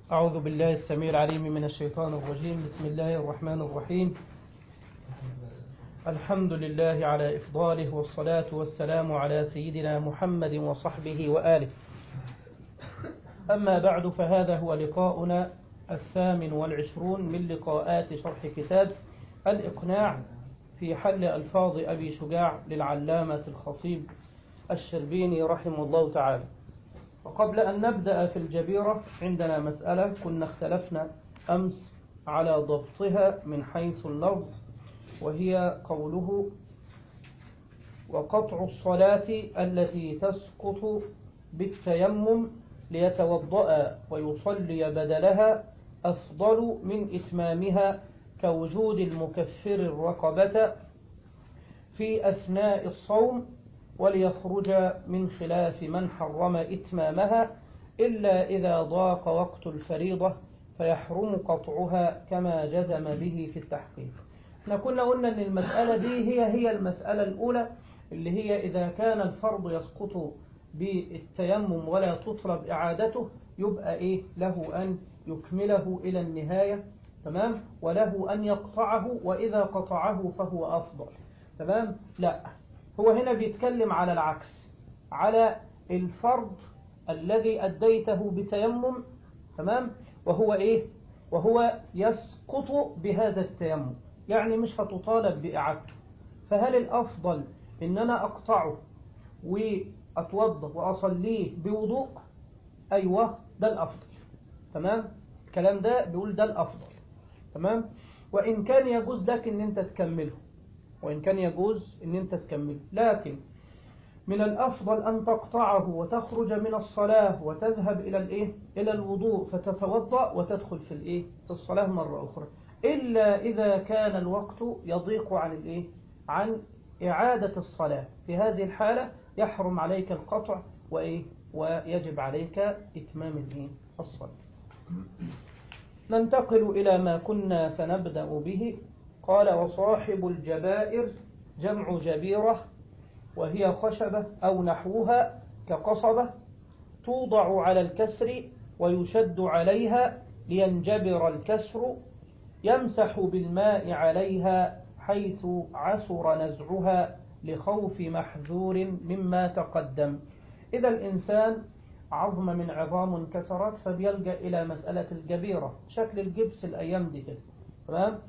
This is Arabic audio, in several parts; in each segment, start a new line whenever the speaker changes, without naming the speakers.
أعوذ بالله السميع العليم من الشيطان الرجيم. بسم الله الرحمن الرحيم. الحمد لله على إفضاله، والصلاة والسلام على سيدنا محمد وصحبه وآله. أما بعد، فهذا هو لقاؤنا 28 من لقاءات شرح كتاب الإقناع في حل ألفاظ أبي شجاع للعلامة الخطيب الشربيني رحمه الله تعالى. وقبل أن نبدأ في الجبيرة، عندنا مسألة كنا اختلفنا أمس على ضبطها من حيث اللفظ، وهي قوله: وقطع الصلاة التي تسقط بالتيمم ليتوضأ ويصلي بدلها أفضل من إتمامها، كوجود المكفر الرقبة في أثناء الصوم، وليخرج من خلاف من حرم إتمامها إلا إذا ضاق وقت الفريضة فيحرم قطعها كما جزم به في التحقيق. احنا كنا قلنا أن المسألة دي هي المسألة الأولى، اللي هي إذا كان الفرض يسقط بالتيمم ولا تطلب إعادته، يبقى إيه له؟ أن يكمله إلى النهاية، تمام، وله أن يقطعه، وإذا قطعه فهو أفضل، تمام. لا، هو هنا بيتكلم على العكس، على الفرض الذي أديته بتيمم، تمام، وهو إيه؟ وهو يسقط بهذا التيمم، يعني مش هتطالب بإعادته. فهل الأفضل إن أنا أقطعه وأتوضأ وأصليه بوضوء؟ أيوة، ده الأفضل، تمام. الكلام ده بيقول ده الأفضل، تمام. وإن كان يجوز لك إن أنت تكمله، لكن من الأفضل أن تقطعه وتخرج من الصلاة وتذهب إلى الوضوء، فتتوضأ وتدخل في الصلاة مرة أخرى، إلا إذا كان الوقت يضيق عن إعادة الصلاة. في هذه الحالة يحرم عليك القطع ويجب عليك إتمام الصلاة. ننتقل إلى ما كنا سنبدأ به. قال: وصاحب الجبائر جمع جبيرة، وهي خشبة أو نحوها كقصبة، توضع على الكسر ويشد عليها لينجبر الكسر، يمسح بالماء عليها حيث عسر نزعها لخوف محذور مما تقدم. إذا الإنسان عظم من عظام انكسرت، فبيلجأ إلى مسألة الجبيرة، شكل الجبس الأيام دي كده، تمام،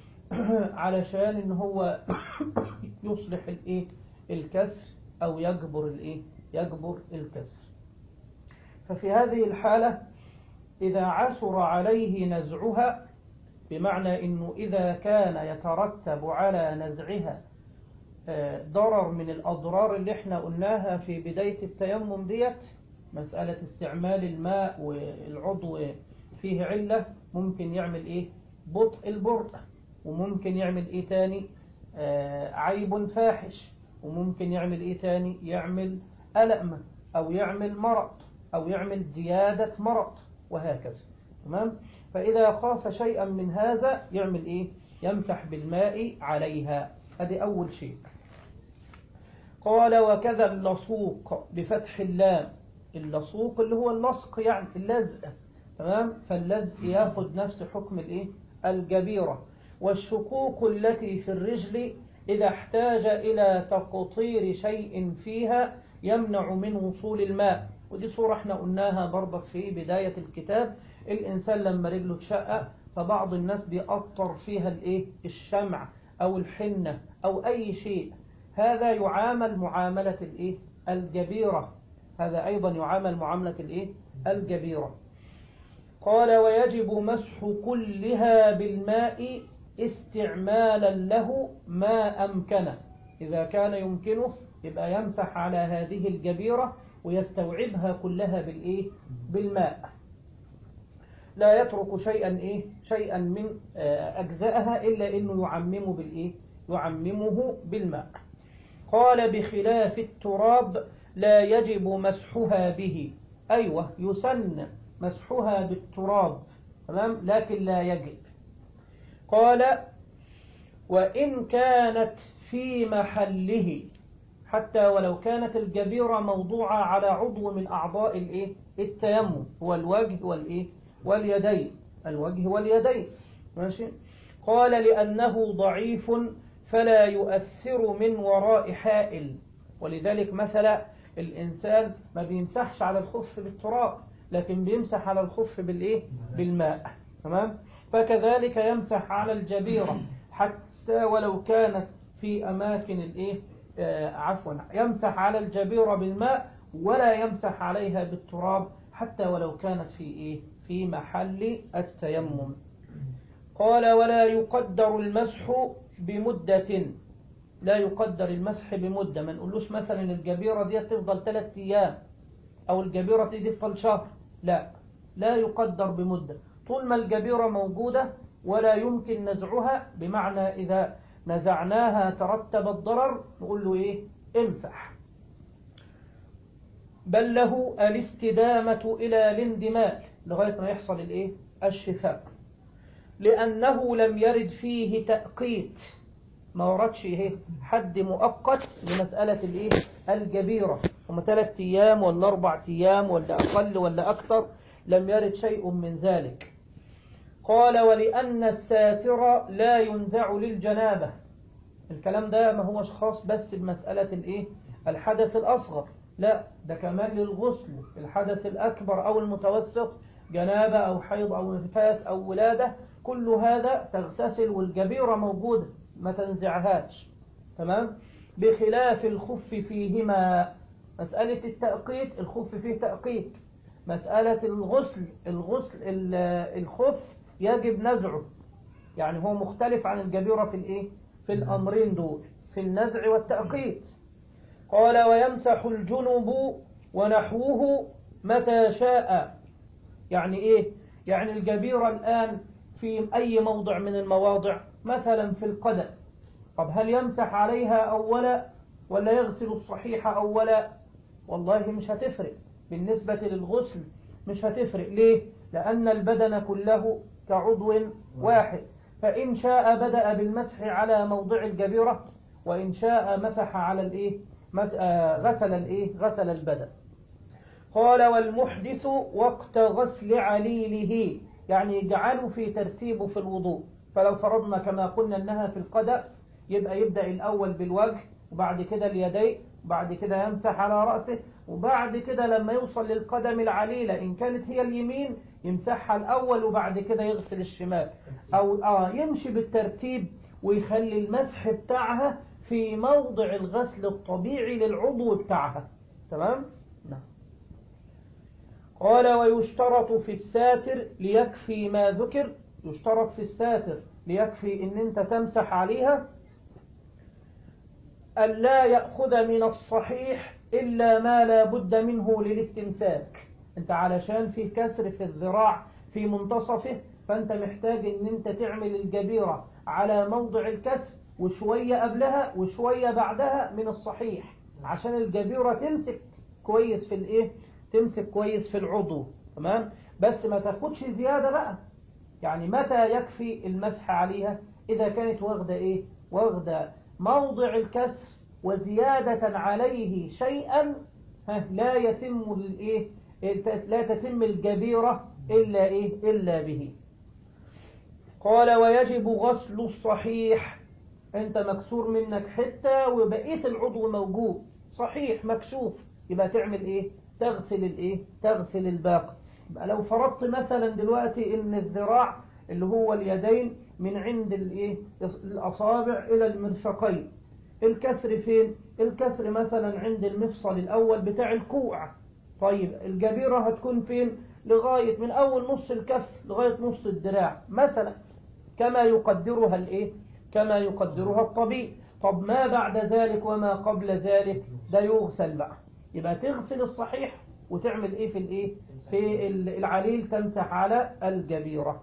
علشان إن هو يصلح الكسر أو يجبر الكسر. ففي هذه الحالة إذا عسر عليه نزعها، بمعنى إنه إذا كان يترتب على نزعها ضرر من الأضرار اللي احنا قلناها في بداية التيمم ديت، مسألة استعمال الماء والعضو فيه علة، ممكن يعمل بطء البرء، وممكن يعمل تاني عيب فاحش، وممكن يعمل تاني، يعمل ألم، أو يعمل مرض، أو يعمل زيادة مرض، وهكذا، تمام. فإذا خاف شيئا من هذا يعمل يمسح بالماء عليها. هذه أول شيء. قال: وكذا اللصوق بفتح اللام. اللصوق اللي هو اللصق، يعني اللزق، تمام. فاللزق ياخذ نفس حكم الجبيرة. والشقوق التي في الرجل إذا احتاج إلى تقطير شيء فيها يمنع من وصول الماء، ودي صورة احنا قلناها برضك في بداية الكتاب. الإنسان لما رجله تشقق، فبعض الناس بيقطر فيها الشمع أو الحنة أو أي شيء، هذا يعامل معاملة الجبيرة، هذا أيضا يعامل معاملة الجبيرة. قال: ويجب مسح كلها بالماء استعمالا له ما أمكنه. إذا كان يمكنه يبقى يمسح على هذه الجبيرة ويستوعبها كلها بالماء، لا يترك شيئا من أجزائها إلا إنه يعممه بالماء. قال: بخلاف التراب لا يجب مسحها به. أيوة، يسن مسحها بالتراب، تمام، لكن لا يجب. قال: وإن كانت في محله، حتى ولو كانت الجبيرة موضوعة على عضو من أعضاء التيمم، هو الوجه واليدين، الوجه واليدين. ماشي. قال لأنه ضعيف فلا يؤثر من وراء حائل، ولذلك مثلا الإنسان ما بيمسحش على الخف بالتراب، لكن بيمسح على الخف بالإيه؟ بالماء. تمام؟ فكذلك يمسح على الجبيرة حتى ولو كانت في أماكن الإيه؟ يمسح على الجبيرة بالماء ولا يمسح عليها بالتراب حتى ولو كانت في إيه؟ في محل التيمم. قال ولا يقدر المسح بمدة، لا يقدر المسح بمدة، ما نقولوش مثلا الجبيرة دي تفضل 3 أيام أو الجبيرة دي تفضل شهر، لا، لا يقدر بمدة، طول ما الجبيرة موجودة ولا يمكن نزعها، بمعنى إذا نزعناها ترتب الضرر نقول له إيه؟ امسح. بل له الاستدامة إلى الاندمال لغاية ما يحصل الإيه؟ الشفاء، لأنه لم يرد فيه تأقيت، ما وردش إيه؟ حد مؤقت لمسألة الإيه؟ الجبيرة، هم 3 أيام ولا 4 أيام ولا أقل ولا أكثر، لم يرد شيء من ذلك. قال ولأن الساتر لا ينزع للجنابة، الكلام ده ما هوش خاص بس بمسألة الإيه؟ الحدث الأصغر، لا، ده كمان للغسل، الحدث الأكبر أو المتوسط، جنابة أو حيض أو نفاس أو ولادة، كل هذا تغتسل والجبيرة موجودة ما تنزعهاش. تمام؟ بخلاف الخف فيهما، مسألة التأقيت الخف فيه تأقيت، مسألة الغسل الخف يجب نزعه، يعني هو مختلف عن الجبيرة في الإيه؟ في الأمرين دول، في النزع والتأقيت. قال ويمسح الجنب ونحوه متى شاء، يعني إيه؟ يعني الجبيرة الآن في أي موضع من المواضع، مثلا في القدم، طب هل يمسح عليها أولا ولا يغسل الصحيح أولا؟ والله مش هتفرق بالنسبة للغسل، مش هتفرق. ليه؟ لأن البدن كله كعضو واحد، فإن شاء بدأ بالمسح على موضع الجبيرة، وإن شاء مسح على الإيه؟ غسل الإيه؟ غسل البدن. قال والمحدث وقت غسل عليله، يعني يجعله في ترتيبه في الوضوء، فلو فرضنا كما قلنا أنها في القدم، يبقى يبدأ الأول بالوجه وبعد كده اليدين وبعد كده يمسح على رأسه، وبعد كده لما يوصل للقدم العليلة إن كانت هي اليمين يمسحها الأول وبعد كده يغسل الشمال، أو يمشي بالترتيب ويخلي المسح بتاعها في موضع الغسل الطبيعي للعضو بتاعها. تمام؟ نعم. قال ويشترط في الساتر ليكفي ما ذكر، يشترط في الساتر ليكفي إن أنت تمسح عليها ألا يأخذ من الصحيح إلا ما لا بد منه للاستمساك. أنت علشان في كسر في الذراع في منتصفه، فأنت محتاج أن أنت تعمل الجبيرة على موضع الكسر وشوية قبلها وشوية بعدها من الصحيح، عشان الجبيرة تمسك كويس في الإيه؟ تمسك كويس في العضو. تمام؟ بس ما تاخدش زيادة بقى، يعني متى يكفي المسح عليها؟ إذا كانت واخدة إيه؟ واخدة موضع الكسر وزيادة عليه شيئا لا يتم الإيه؟ لا تتم الجبيرة إلا إيه؟ إلا به. قال ويجب غسل الصحيح، أنت مكسور منك حتة وبقية العضو موجود صحيح مكشوف، يبقى تعمل إيه؟ تغسل الإيه؟ تغسل الباقي. يبقى لو فرضت مثلا دلوقتي إن الذراع اللي هو اليدين من عند الإيه؟ الأصابع إلى المرفقين، الكسر فين؟ الكسر مثلا عند المفصل الأول بتاع الكوع، طيب الجبيرة هتكون فين؟ لغاية من أول نص الكف لغاية نص الدراع مثلا، كما يقدرها الإيه؟ كما يقدرها الطبيب. طب ما بعد ذلك وما قبل ذلك ده يغسل بقى، يبقى تغسل الصحيح وتعمل إيه في الإيه؟ في العليل، تمسح على الجبيرة.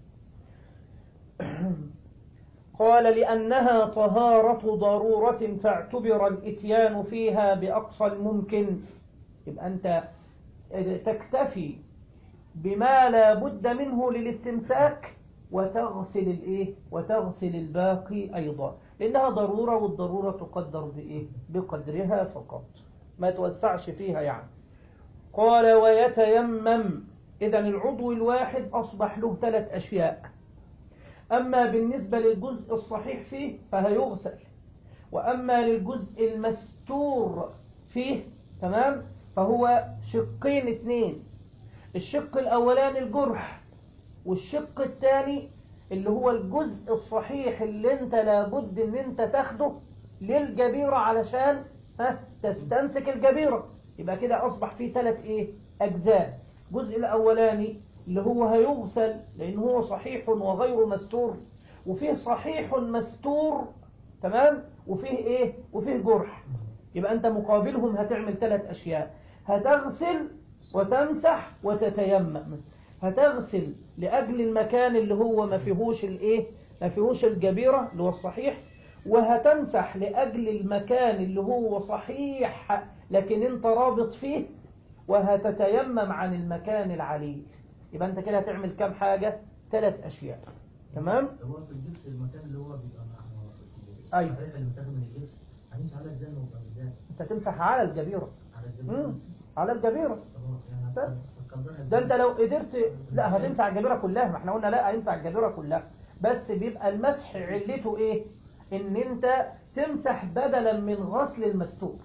قال لأنها طهارة ضرورة فاعتبر الإتيان فيها بأقصى الممكن، يبقى أنت تكتفي بما لا بد منه للاستمساك وتغسل الإيه؟ وتغسل الباقي أيضا، لأنها ضرورة والضرورة تقدر بإيه؟ بقدرها فقط، ما توسعش فيها يعني. قال ويتيمم إذا العضو الواحد أصبح له 3 أشياء. أما بالنسبة للجزء الصحيح فيه فهيغسل، وأما للجزء المستور فيه تمام فهو شقين 2. الشق الأولاني الجرح، والشق الثاني اللي هو الجزء الصحيح اللي انت لابد ان انت تاخده للجبيرة علشان تستمسك الجبيرة. يبقى كده أصبح فيه 3 أجزاء. الجزء الأولاني اللي هو هيغسل لأنه هو صحيح وغير مستور، وفيه صحيح مستور تمام، وفيه جرح. يبقى أنت مقابلهم هتعمل 3 أشياء: هتغسل وتمسح وتتيمم. هتغسل لأجل المكان اللي هو ما فيهوش الجبيرة اللي هو الصحيح، وهتمسح لأجل المكان اللي هو صحيح لكن انت رابط فيه، وهتتيمم عن المكان العليل. يبقى انت كده هتعمل كام حاجة؟ 3 أشياء. تمام؟
هو في الجبس المكان اللي هو بيبقى
أيوة.
الصحيح اللي متاخد من الجبس هنمسح على ازاي ويبقى ازاي؟
انت تمسح على الجبيرة.
على الجبيرة.
على الجبيرة.
يعني
بس ده انت لو قدرت لا هتمسح الجبيرة كلها، ما احنا قلنا لا هيمسح الجبيرة كلها، بس بيبقى المسح علته ايه؟ ان انت تمسح بدلا من غسل المستور.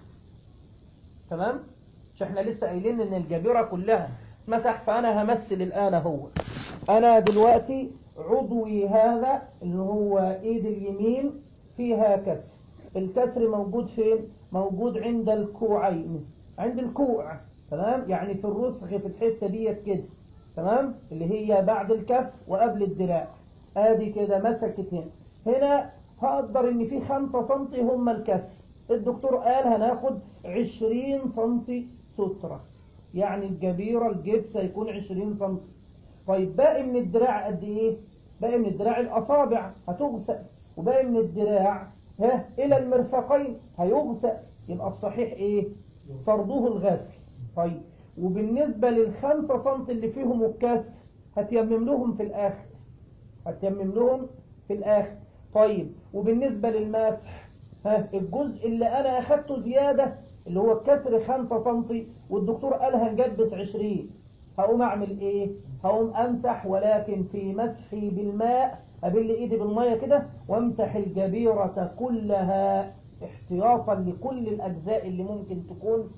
تمام؟ مش احنا لسه قايلين ان الجبيرة كلها مسح. فانا همثل الان هو انا دلوقتي عضوي هذا اللي هو ايد اليمين فيها كسر. الكسر موجود فين؟ موجود عند الكوعين، عند الكوع. تمام؟ يعني في الرسغ في الحتة ديت كده. تمام؟ اللي هي بعد الكف وقبل الدراع. ادي كده مسكت هنا هقدر ان في 5 سنتي هم الكسر. الدكتور قال هناخد 20 سنتي سترة، يعني الجبيرة الجبس هيكون 20 سنتي. طيب باقي من الدراع قد ايه؟ باقي من الدراع الاصابع هتغسل، وباقي من الدراع الى المرفقين هيغسل. يبقى الصحيح ايه؟ فرضه الغسل. طيب وبالنسبة لل5 سنتي اللي فيهم الكسر هتيمم لهم في الاخر، هتيمم لهم في الاخر. طيب وبالنسبة للمسح الجزء اللي انا اخدته زيادة اللي هو الكسر 5 سنتي والدكتور قال هنجبس 20، هقوم اعمل ايه؟ هقوم امسح، ولكن في مسحي بالماء ابل ايدي بالمية كده وامسح الجبيرة كلها احتياطا لكل الاجزاء اللي ممكن تكون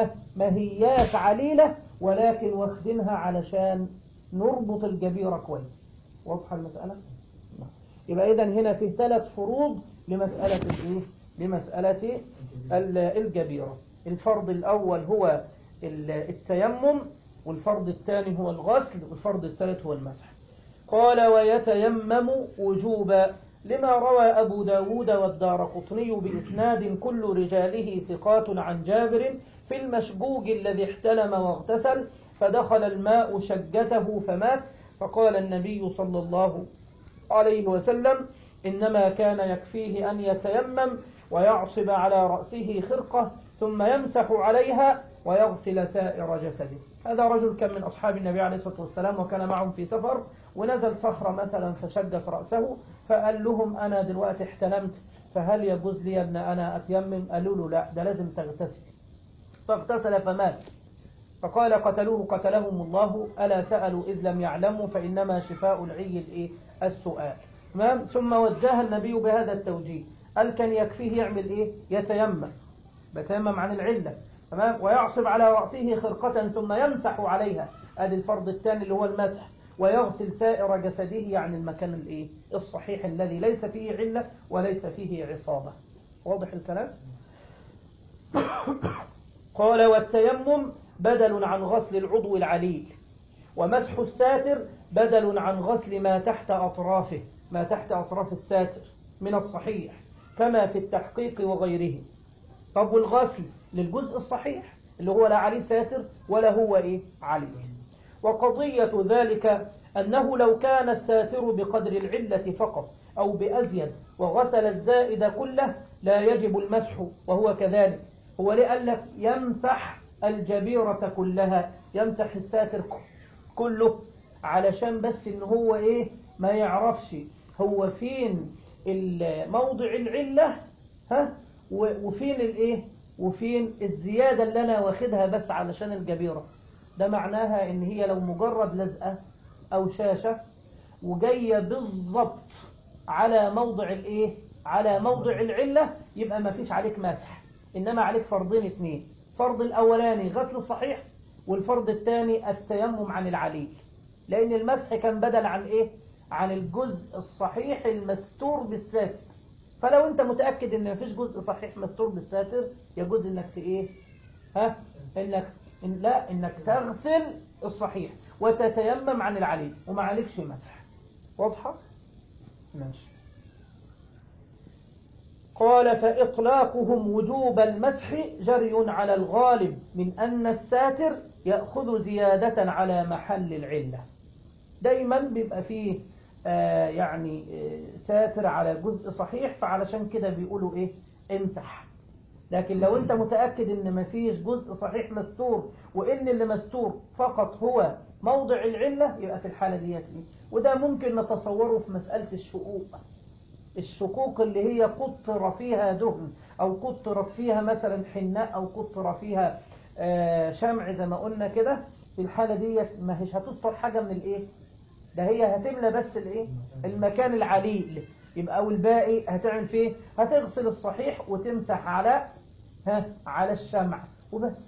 ماهيات عليلة، ولكن واخدينها علشان نربط الجبيرة كويس. واضحة المسألة؟ يبقى إذن هنا فيه 3 فروض لمسألة الايه؟ لمسألة الجبيرة. الفرض الأول هو التيمم، والفرض الثاني هو الغسل، والفرض الثالث هو المسح. قال ويتيمم وجوبا لما روى أبو داود والدارقطني بإسناد كل رجاله ثقات عن جابر في المشجوج الذي احتلم واغتسل فدخل الماء شجته فمات، فقال النبي صلى الله عليه وسلم إنما كان يكفيه أن يتيمم ويعصب على رأسه خرقة ثم يمسح عليها ويغسل سائر جسده. هذا رجل كان من أصحاب النبي عليه الصلاة والسلام وكان معهم في سفر، ونزل صخرة مثلا فشجت رأسه، فقال لهم أنا دلوقتي احتلمت فهل يجوز لي أن أنا أتيمم؟ قالوا له لا، ده لازم تغتسل. فاغتسل فمات. فقال قتلوه قتلهم الله، ألا سألوا إذ لم يعلموا فإنما شفاء العي السؤال. تمام؟ ثم وجه النبي بهذا التوجيه، قال كان يكفيه يعمل إيه؟ يتيمم، بيتيمم عن العلة. تمام؟ ويعصب على رأسه خرقة ثم يمسح عليها، ادي الفرض الثاني اللي هو المسح، ويغسل سائر جسده يعني المكان الايه؟ الصحيح الذي ليس فيه علة وليس فيه عصابة. واضح الكلام؟ قال والتيمم بدل عن غسل العضو العليل، ومسح الساتر بدل عن غسل ما تحت أطرافه، ما تحت أطراف الساتر من الصحيح كما في التحقيق وغيره. طب والغسل للجزء الصحيح اللي هو لا عليه ساتر ولا هو إيه؟ عليه. وقضية ذلك أنه لو كان الساتر بقدر العلة فقط أو بأزيد وغسل الزائد كله لا يجب المسح، وهو كذلك. هو لقال لك يمسح الجبيرة كلها، يمسح الساتر كله علشان بس إن هو إيه؟ ما يعرفش هو فين موضع العلة وفين الإيه؟ وفين الزيادة اللي أنا واخدها بس علشان الجبيرة. ده معناها إن هي لو مجرد لزقة أو شاشة وجاية بالضبط على موضع الإيه؟ على موضع العلة، يبقى ما فيش عليك مسح، إنما عليك فرضين اتنين. فرض الأولاني غسل الصحيح، والفرض الثاني التيمم عن العليل، لأن المسح كان بدل عن إيه؟ عن الجزء الصحيح المستور بالساتر. فلو أنت متأكد إن ما فيش جزء صحيح مستور بالساتر، يجوز إنك في إيه؟ إنك تغسل الصحيح وتتيمم عن العليل وما عليكش مسح. واضحة؟ ماشي. قال فإطلاقهم وجوب المسح جري على الغالب من أن الساتر يأخذ زيادة على محل العلة. دايما بيبقى فيه ساتر على جزء صحيح، فعلشان كده بيقولوا إيه؟ امسح. لكن لو أنت متأكد إن ما فيش جزء صحيح مستور، وإن اللي مستور فقط هو موضع العلة، يبقى في الحالة ديت إيه؟ وده ممكن نتصوره في مسألة الشقوق اللي هي قطر فيها دهن، أو قطرت فيها مثلا حناء، أو قطر فيها شمع زي ما قلنا كده. في الحالة ديت ما هيش هتستر حاجة من الإيه؟ ده هي هتملى بس الإيه؟ المكان العليل. يبقى أو الباقي هتعمل فيه، هتغسل الصحيح وتمسح على الشمع وبس.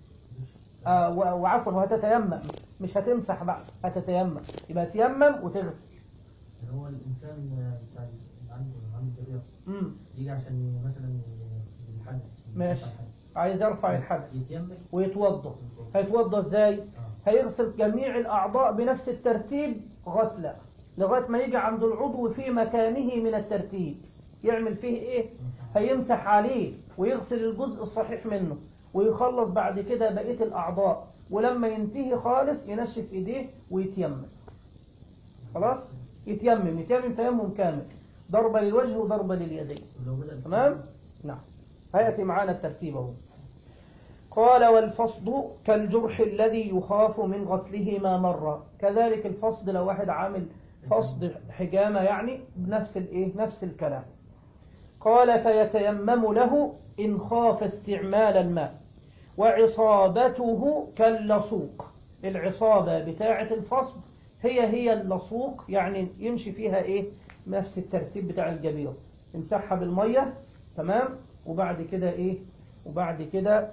وعفوا وهتتيمم، مش هتمسح بقى، هتتيمم. يبقى تيمم وتغسل.
هو الإنسان بتاع عنده جريرة يجي عشان مثلا يحدث.
ماشي. عايز يرفع الحدث
يتيمم
ويتوضا. هيتوضا ازاي؟ هيغسل جميع الأعضاء بنفس الترتيب غسلة لغاية ما يجي عند العضو في مكانه من الترتيب. يعمل فيه ايه؟ هيمسح عليه ويغسل الجزء الصحيح منه، ويخلص بعد كده بقية الأعضاء، ولما ينتهي خالص ينشف ايديه ويتيمم. خلاص؟ يتيمم تيمم كامل، ضربة للوجه وضربة لليدين. تمام؟ نعم. هيأتي معانا الترتيب اهو. قال والفصد كالجرح الذي يخاف من غسله ما مر. كذلك الفصد لو واحد عامل فصد حجامة بنفس نفس الكلام. قال فيتيمم له إن خاف استعمال الماء. وعصابته كاللصوق. العصابة بتاعة الفصد هي اللصوق، يمشي فيها نفس الترتيب بتاع الجبير. امسحها بالمية، تمام، وبعد كده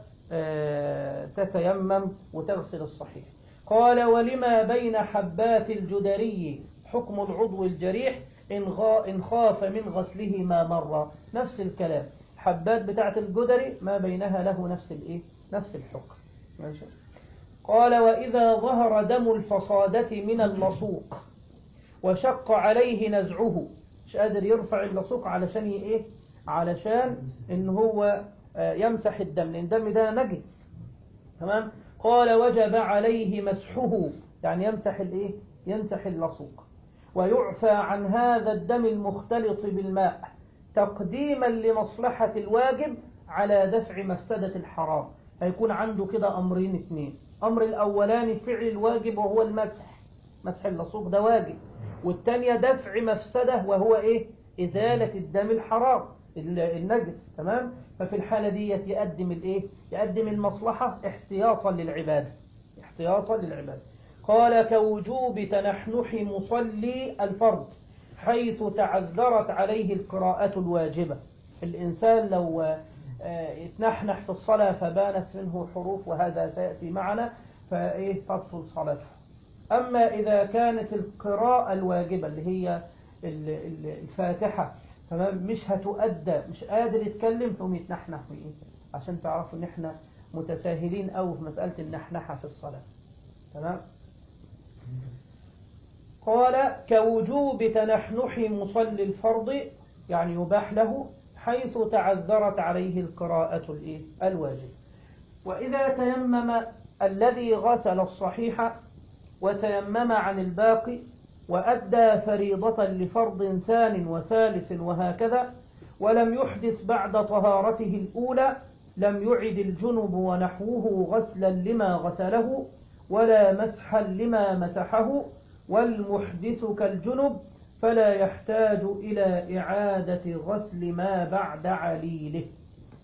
تتيمم وتغسل الصحيح. قال ولما بين حبات الجدري حكم العضو الجريح إن خاف من غسله ما مر. نفس الكلام، حبات بتاعة الجدري ما بينها له نفس الحكم. ماشي. قال وإذا ظهر دم الفصادة من اللصوق وشق عليه نزعه، مش قادر يرفع اللصوق علشان إن هو يمسح الدم، لأن الدم ده نجس. تمام. قال وجب عليه مسحه، يمسح اللصوق. ويعفى عن هذا الدم المختلط بالماء تقديما لمصلحة الواجب على دفع مفسدة الحرام. هيكون عنده كده أمرين اتنين. أمر الأولاني فعل الواجب وهو مسح اللصوق، ده واجب. والتانية دفع مفسدة وهو إزالة الدم الحرام النجس. تمام. ففي الحالة دي يقدم المصلحة احتياطا للعبادة. قال كوجوب تنحنح مصلي الفرض حيث تعذرت عليه القراءة الواجبة. الإنسان لو اتنحنح في الصلاة فبانت منه حروف، وهذا سيأتي معنا، تبطل صلاته. أما إذا كانت القراءة الواجبة اللي هي الفاتحة، تمام، مش هتؤدى، مش قادر يتكلم، ثم يتنحنح عشان تعرفوا ان احنا متساهلين أو في مسألة النحنحة في الصلاة. تمام. قال كوجوب تنحنح مصلي الفرض، يباح له حيث تعذرت عليه القراءة الواجب. وإذا تيمم الذي غسل الصحيح وتيمم عن الباقي وأدى فريضة لفرض ثان وثالث وهكذا، ولم يحدث بعد طهارته الأولى، لم يعد الجنب ونحوه غسلا لما غسله ولا مسحا لما مسحه، والمحدث كالجنب فلا يحتاج إلى إعادة غسل ما بعد عليله.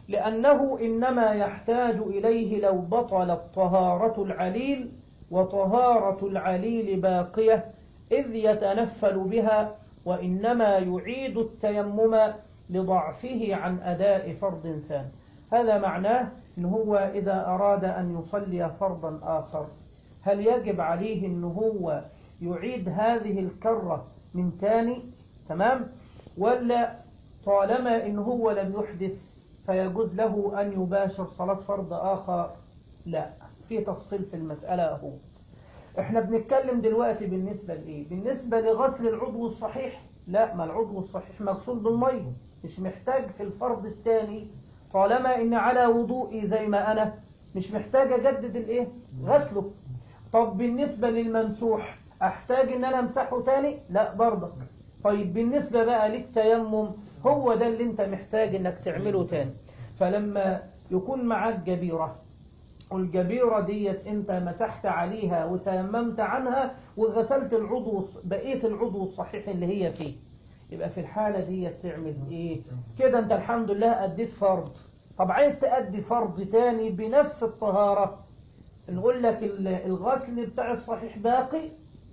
لأنه إنما يحتاج إليه لو بطلت طهارة العليل، وطهارة العليل باقية إذ يتنفل بها، وإنما يعيد التيمم لضعفه عن أداء فرض ثاني. هذا معناه إن هو إذا أراد أن يصلي فرضا آخر هل يجب عليه إن هو يعيد هذه الكرة من تاني؟ تمام؟ ولا طالما إن هو لم يحدث فيجوز له أن يباشر صلاة فرض آخر؟ لا، في تفصيل في المسألة أهو. احنا بنتكلم دلوقتي بالنسبة لإيه؟ بالنسبة لغسل العضو الصحيح. لا، ما العضو الصحيح مغسول بالمية، مش محتاج في الفرض الثاني طالما إن على وضوئي زي ما أنا مش محتاج أجدد الإيه؟ غسله. طب بالنسبة للممسوح أحتاج إن أنا أمسحه تاني؟ لا برضك. طيب بالنسبة بقى للتيمم هو ده اللي أنت محتاج إنك تعمله تاني. فلما يكون معاك جبيرة والجبيرة ديت أنت مسحت عليها وتيممت عنها وغسلت العضو بقية العضو الصحيح اللي هي فيه، يبقى في الحالة ديت تعمل إيه؟ كده أنت الحمد لله أديت فرض. طب عايز تأدي فرض تاني بنفس الطهارة، نقول لك الغسل بتاع الصحيح باقي،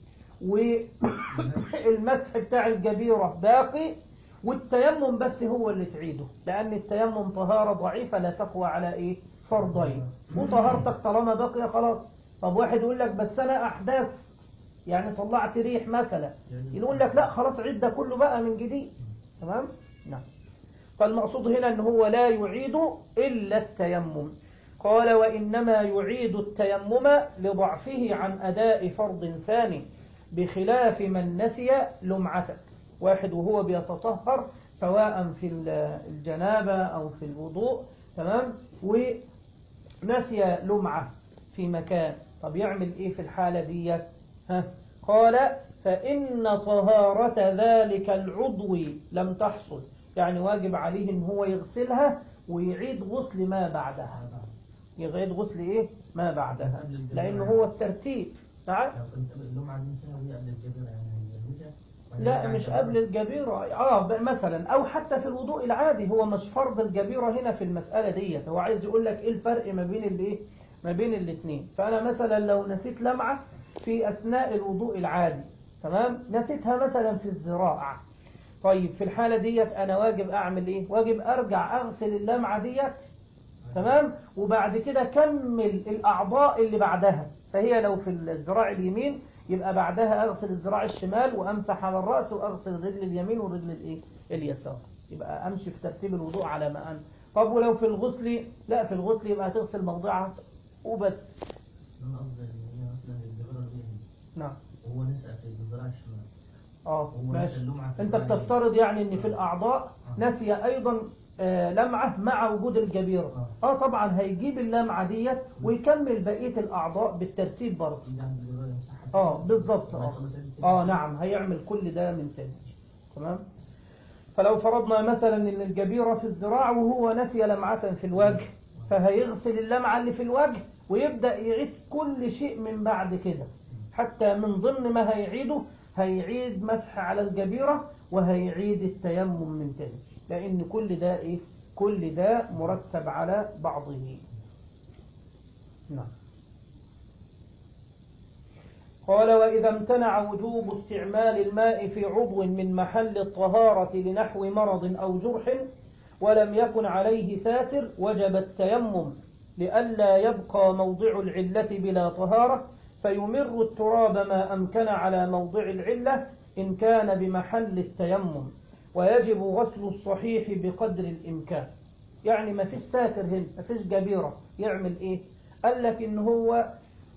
والمسح بتاع الجبيرة باقي، والتيمم بس هو اللي تعيده، لأن التيمم طهارة ضعيفة لا تقوى على إيه؟ فرضين، وطهارتك طالما باقية خلاص. طب واحد يقول لك بس أنا أحدثت، يعني طلعت ريح مثلا، يقول لك لا خلاص عيد ده كله بقى من جديد. تمام؟ نعم. فالمقصود هنا أنه هو لا يعيد إلا التيمم. قال وإنما يعيد التيمم لضعفه عن أداء فرض ثاني، بخلاف من نسي لمعته. واحد وهو بيتطهر سواء في الجنابة أو في الوضوء، تمام، ونسي لمعة في مكان، طب يعمل إيه في الحالة دي؟ قال فإن طهارة ذلك العضو لم تحصل، يعني واجب عليه إن هو يغسلها ويعيد غسل ما بعدها. يعيد غسل إيه؟ ما بعدها، لأنه هو الترتيب. نعم؟ لا مش قبل الجبيرة، مثلا أو حتى في الوضوء العادي، هو مش فرض الجبيرة هنا في المسألة ديت، هو عايز يقول لك إيه الفرق ما بين الإيه؟ ما بين الاثنين. فأنا مثلا لو نسيت لمعة في أثناء الوضوء العادي، تمام، نسيتها مثلا في الذراع، طيب في الحالة ديت أنا واجب أعمل إيه؟ واجب أرجع أغسل اللمعة ديت، تمام، وبعد كده كمل الأعضاء اللي بعدها. فهي لو في الذراع اليمين يبقى بعدها أغسل الذراع الشمال وأمسح على الرأس وأغسل الرجل اليمين والرجل الإيه؟ اليسار، يبقى أمشي في ترتيب الوضوء على ما أنا. طب ولو في الغسل، لا في الغسل يبقى تغسل موضعها وبس. نعم.
هو نسأل في الذراع الشمال.
ماشي. أنت بتفترض يعني إن في الأعضاء نسي أيضا لمعة مع وجود الجبيرة. طبعا هيجيب اللمعة ديت ويكمل بقية الأعضاء بالترتيب برضه. بالضبط. نعم، هيعمل كل ده من تاني. تمام. فلو فرضنا مثلا ان الجبيرة في الذراع وهو نسي لمعة في الوجه، فهيغسل اللمعة اللي في الوجه ويبدأ يعيد كل شيء من بعد كده، حتى من ضمن ما هيعيده هيعيد مسح على الجبيرة وهيعيد التيمم من تاني، لأن كل ده إيه؟ كل ده مرتب على بعضه. نعم. قال وإذا امتنع وجوب استعمال الماء في عضو من محل الطهارة لنحو مرض أو جرح ولم يكن عليه ساتر وجب التيمم لئلا يبقى موضع العلة بلا طهارة، فيمر التراب ما أمكن على موضع العلة إن كان بمحل التيمم، ويجب غسل الصحيح بقدر الإمكان. يعني ما فيش ساتر هنا، ما فيش جبيرة، يعمل إيه؟ قال لك إن هو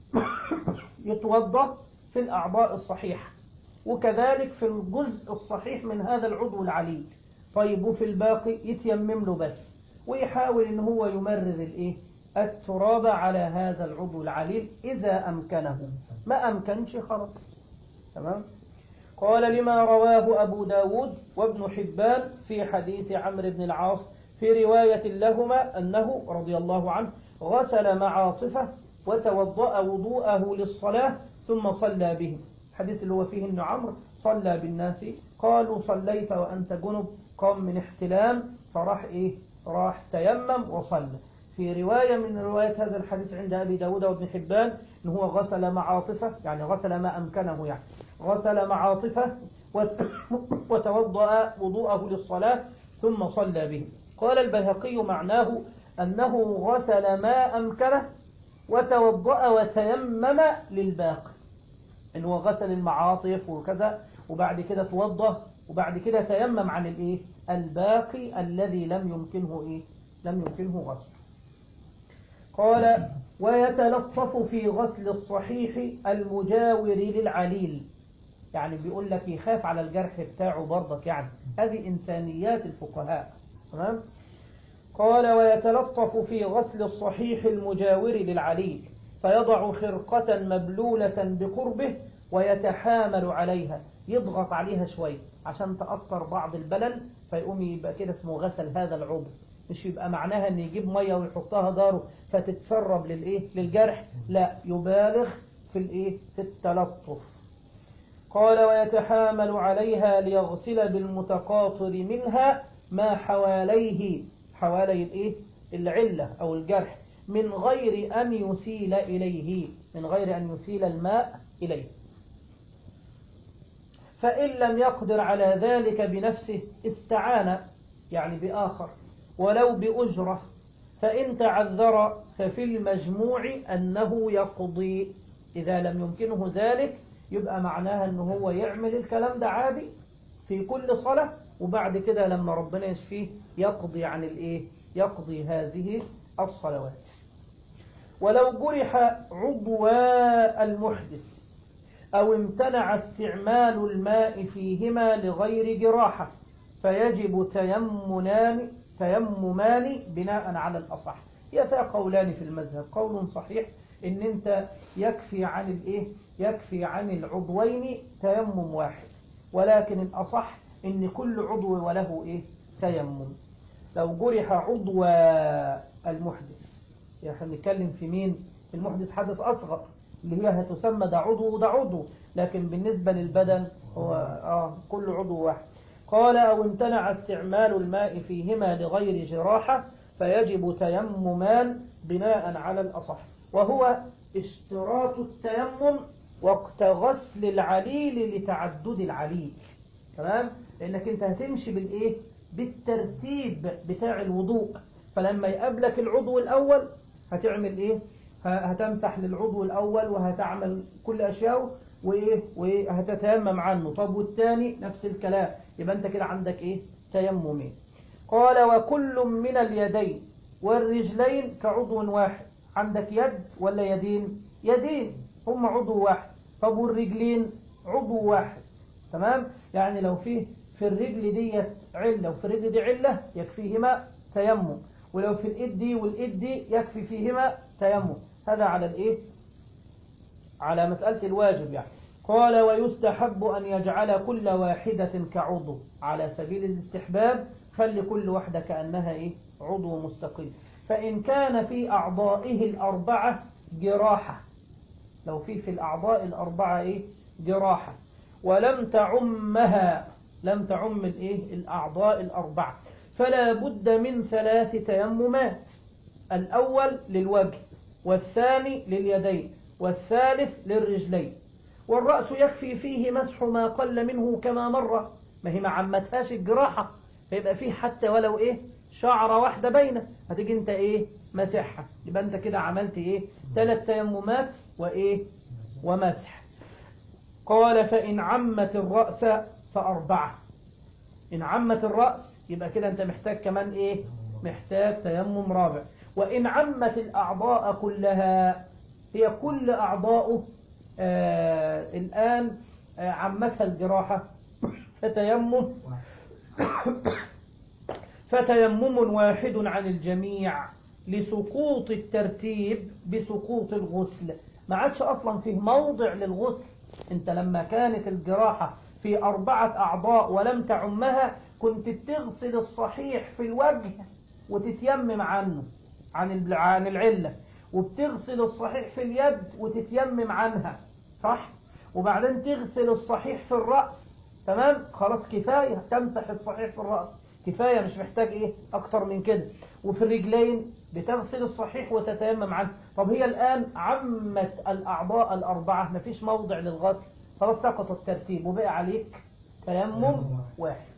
يتوضأ في الأعضاء الصحيحة، وكذلك في الجزء الصحيح من هذا العضو العليل. طيب وفي الباقي يتيمم له بس، ويحاول إن هو يمرر الإيه؟ التراب على هذا العضو العليل إذا أمكنه، ما أمكنش خلاص. تمام. قال لما رواه أبو داود وابن حبان في حديث عمرو بن العاص في رواية لهما أنه رضي الله عنه غسل معاطفه وتوضأ وضوءه للصلاة ثم صلى بهم. الحديث اللي هو فيه أن عمرو صلى بالناس، قالوا صليت وأنت جنب، قام من احتلام فراح راح تيمم وصلى. في رواية من رواية هذا الحديث عند أبي داود وابن حبان إن هو غسل معاطفه، يعني غسل ما أمكنه، يعني غسل معاطفه وتوضأ وضوءه للصلاة ثم صلى به. قال البيهقي معناه أنه غسل ما أمكنه وتوضأ وتيمم للباقي، إن هو غسل المعاطف وكذا وبعد كده توضأ وبعد كده تيمم عن الإيه؟ الباقي الذي لم يمكنه غسله. قال ويتلطف في غسل الصحيح المجاور للعليل، يعني بيقول لك يخاف على الجرح بتاعه برضك، يعني هذه إنسانيات الفقهاء. تمام. قال ويتلطف في غسل الصحيح المجاور للعليل فيضع خرقة مبلولة بقربه ويتحامل عليها، يضغط عليها شوي عشان تأثر بعض البلل، فيقوم يبقى كده اسمه غسل هذا العضو، مش يبقى معناها ان يجيب ميه ويحطها داره فتتسرب للجرح، لا، يبالغ في التلطف. قال ويتحامل عليها ليغسل بالمتقاطر منها ما حوالي العلة أو الجرح من غير أن يسيل إليه، من غير أن يسيل الماء إليه. فإن لم يقدر على ذلك بنفسه استعان، يعني بآخر ولو بأجرة، فإن تعذر ففي المجموع أنه يقضي. إذا لم يمكنه ذلك يبقى معناها أنه هو يعمل الكلام ده عادي في كل صلاة، وبعد كده لما ربنا يشفيه يقضي عن يقضي هذه الصلوات. ولو جرح عضو المحدث أو امتنع استعمال الماء فيهما لغير جراحة فيجب تيممان بناء على الأصح. فيها قولان في المذهب، قول صحيح إن أنت يكفي عن العضوين تيمم واحد، ولكن الأصح إن كل عضو وله تيمم. لو جرح عضو المحدث، يعني نتكلم في مين؟ المحدث حدث أصغر اللي هي هتسمى ده عضو وده عضو، لكن بالنسبة للبدن هو كل عضو واحد. قال أو امتنع استعمال الماء فيهما لغير جراحة فيجب تيممان بناء على الأصح، وهو اشتراط التيمم وقت غسل العليل لتعدد العليل. تمام؟ لأنك أنت هتمشي بالترتيب بتاع الوضوء، فلما يقابلك العضو الأول هتعمل هتمسح للعضو الأول وهتعمل كل أشياء وهتتيمم عنه. طب والثاني نفس الكلام، يبقى أنت كده عندك تيممين. قال وكل من اليدين والرجلين كعضو واحد. عندك يد ولا يدين؟ يدين هم عضو واحد. طب والرجلين عضو واحد. تمام؟ يعني لو في الرجل دي علة وفي الرجل دي علة يكفيهما تيمم، ولو في الإيد دي والإيد دي يكفي فيهما تيمم. هذا على على مسألة الواجب يعني. قال ويستحب أن يجعل كل واحدة كعضو على سبيل الاستحباب، خلي كل واحدة كأنها عضو مستقل. فإن كان في أعضائه الأربعة جراحة، لو في الأعضاء الأربعة جراحة ولم تعمها، لم تعم الأعضاء الأربعة، فلا بد من 3 تيممات. الأول للوجه، والثاني لليدين، والثالث للرجلين. والرأس يكفي فيه مسح ما قل منه كما مر، ما هي ما عمتهاش الجراحة، فيبقى فيه حتى ولو شعرة واحدة بينه، هتيجي انت مسحها، يبقى انت كده عملت 3 تيممات ومسح. قال فإن عمت الرأس ف4. إن عمت الرأس يبقى كده انت محتاج كمان محتاج تيمم رابع. وإن عمت الأعضاء كلها، هي كل أعضاءه الآن عمتها الجراحة، فتيمم واحد عن الجميع لسقوط الترتيب بسقوط الغسل. ما عادش أصلا فيه موضع للغسل. انت لما كانت الجراحة في 4 أعضاء ولم تعمها كنت بتغسل الصحيح في الوجه وتتيمم عنه عن العلة، وبتغسل الصحيح في اليد وتتيمم عنها، صح؟ وبعدين تغسل الصحيح في الرأس. تمام؟ خلاص كفاية، تمسح الصحيح في الرأس، كفاية، مش محتاج إيه أكتر من كده. وفي الرجلين بتغسل الصحيح وتتيمم عنه. طب هي الآن عمت الأعضاء الأربعة، مفيش موضع للغسل، خلاص سقط الترتيب وبقى عليك تيمم واحد.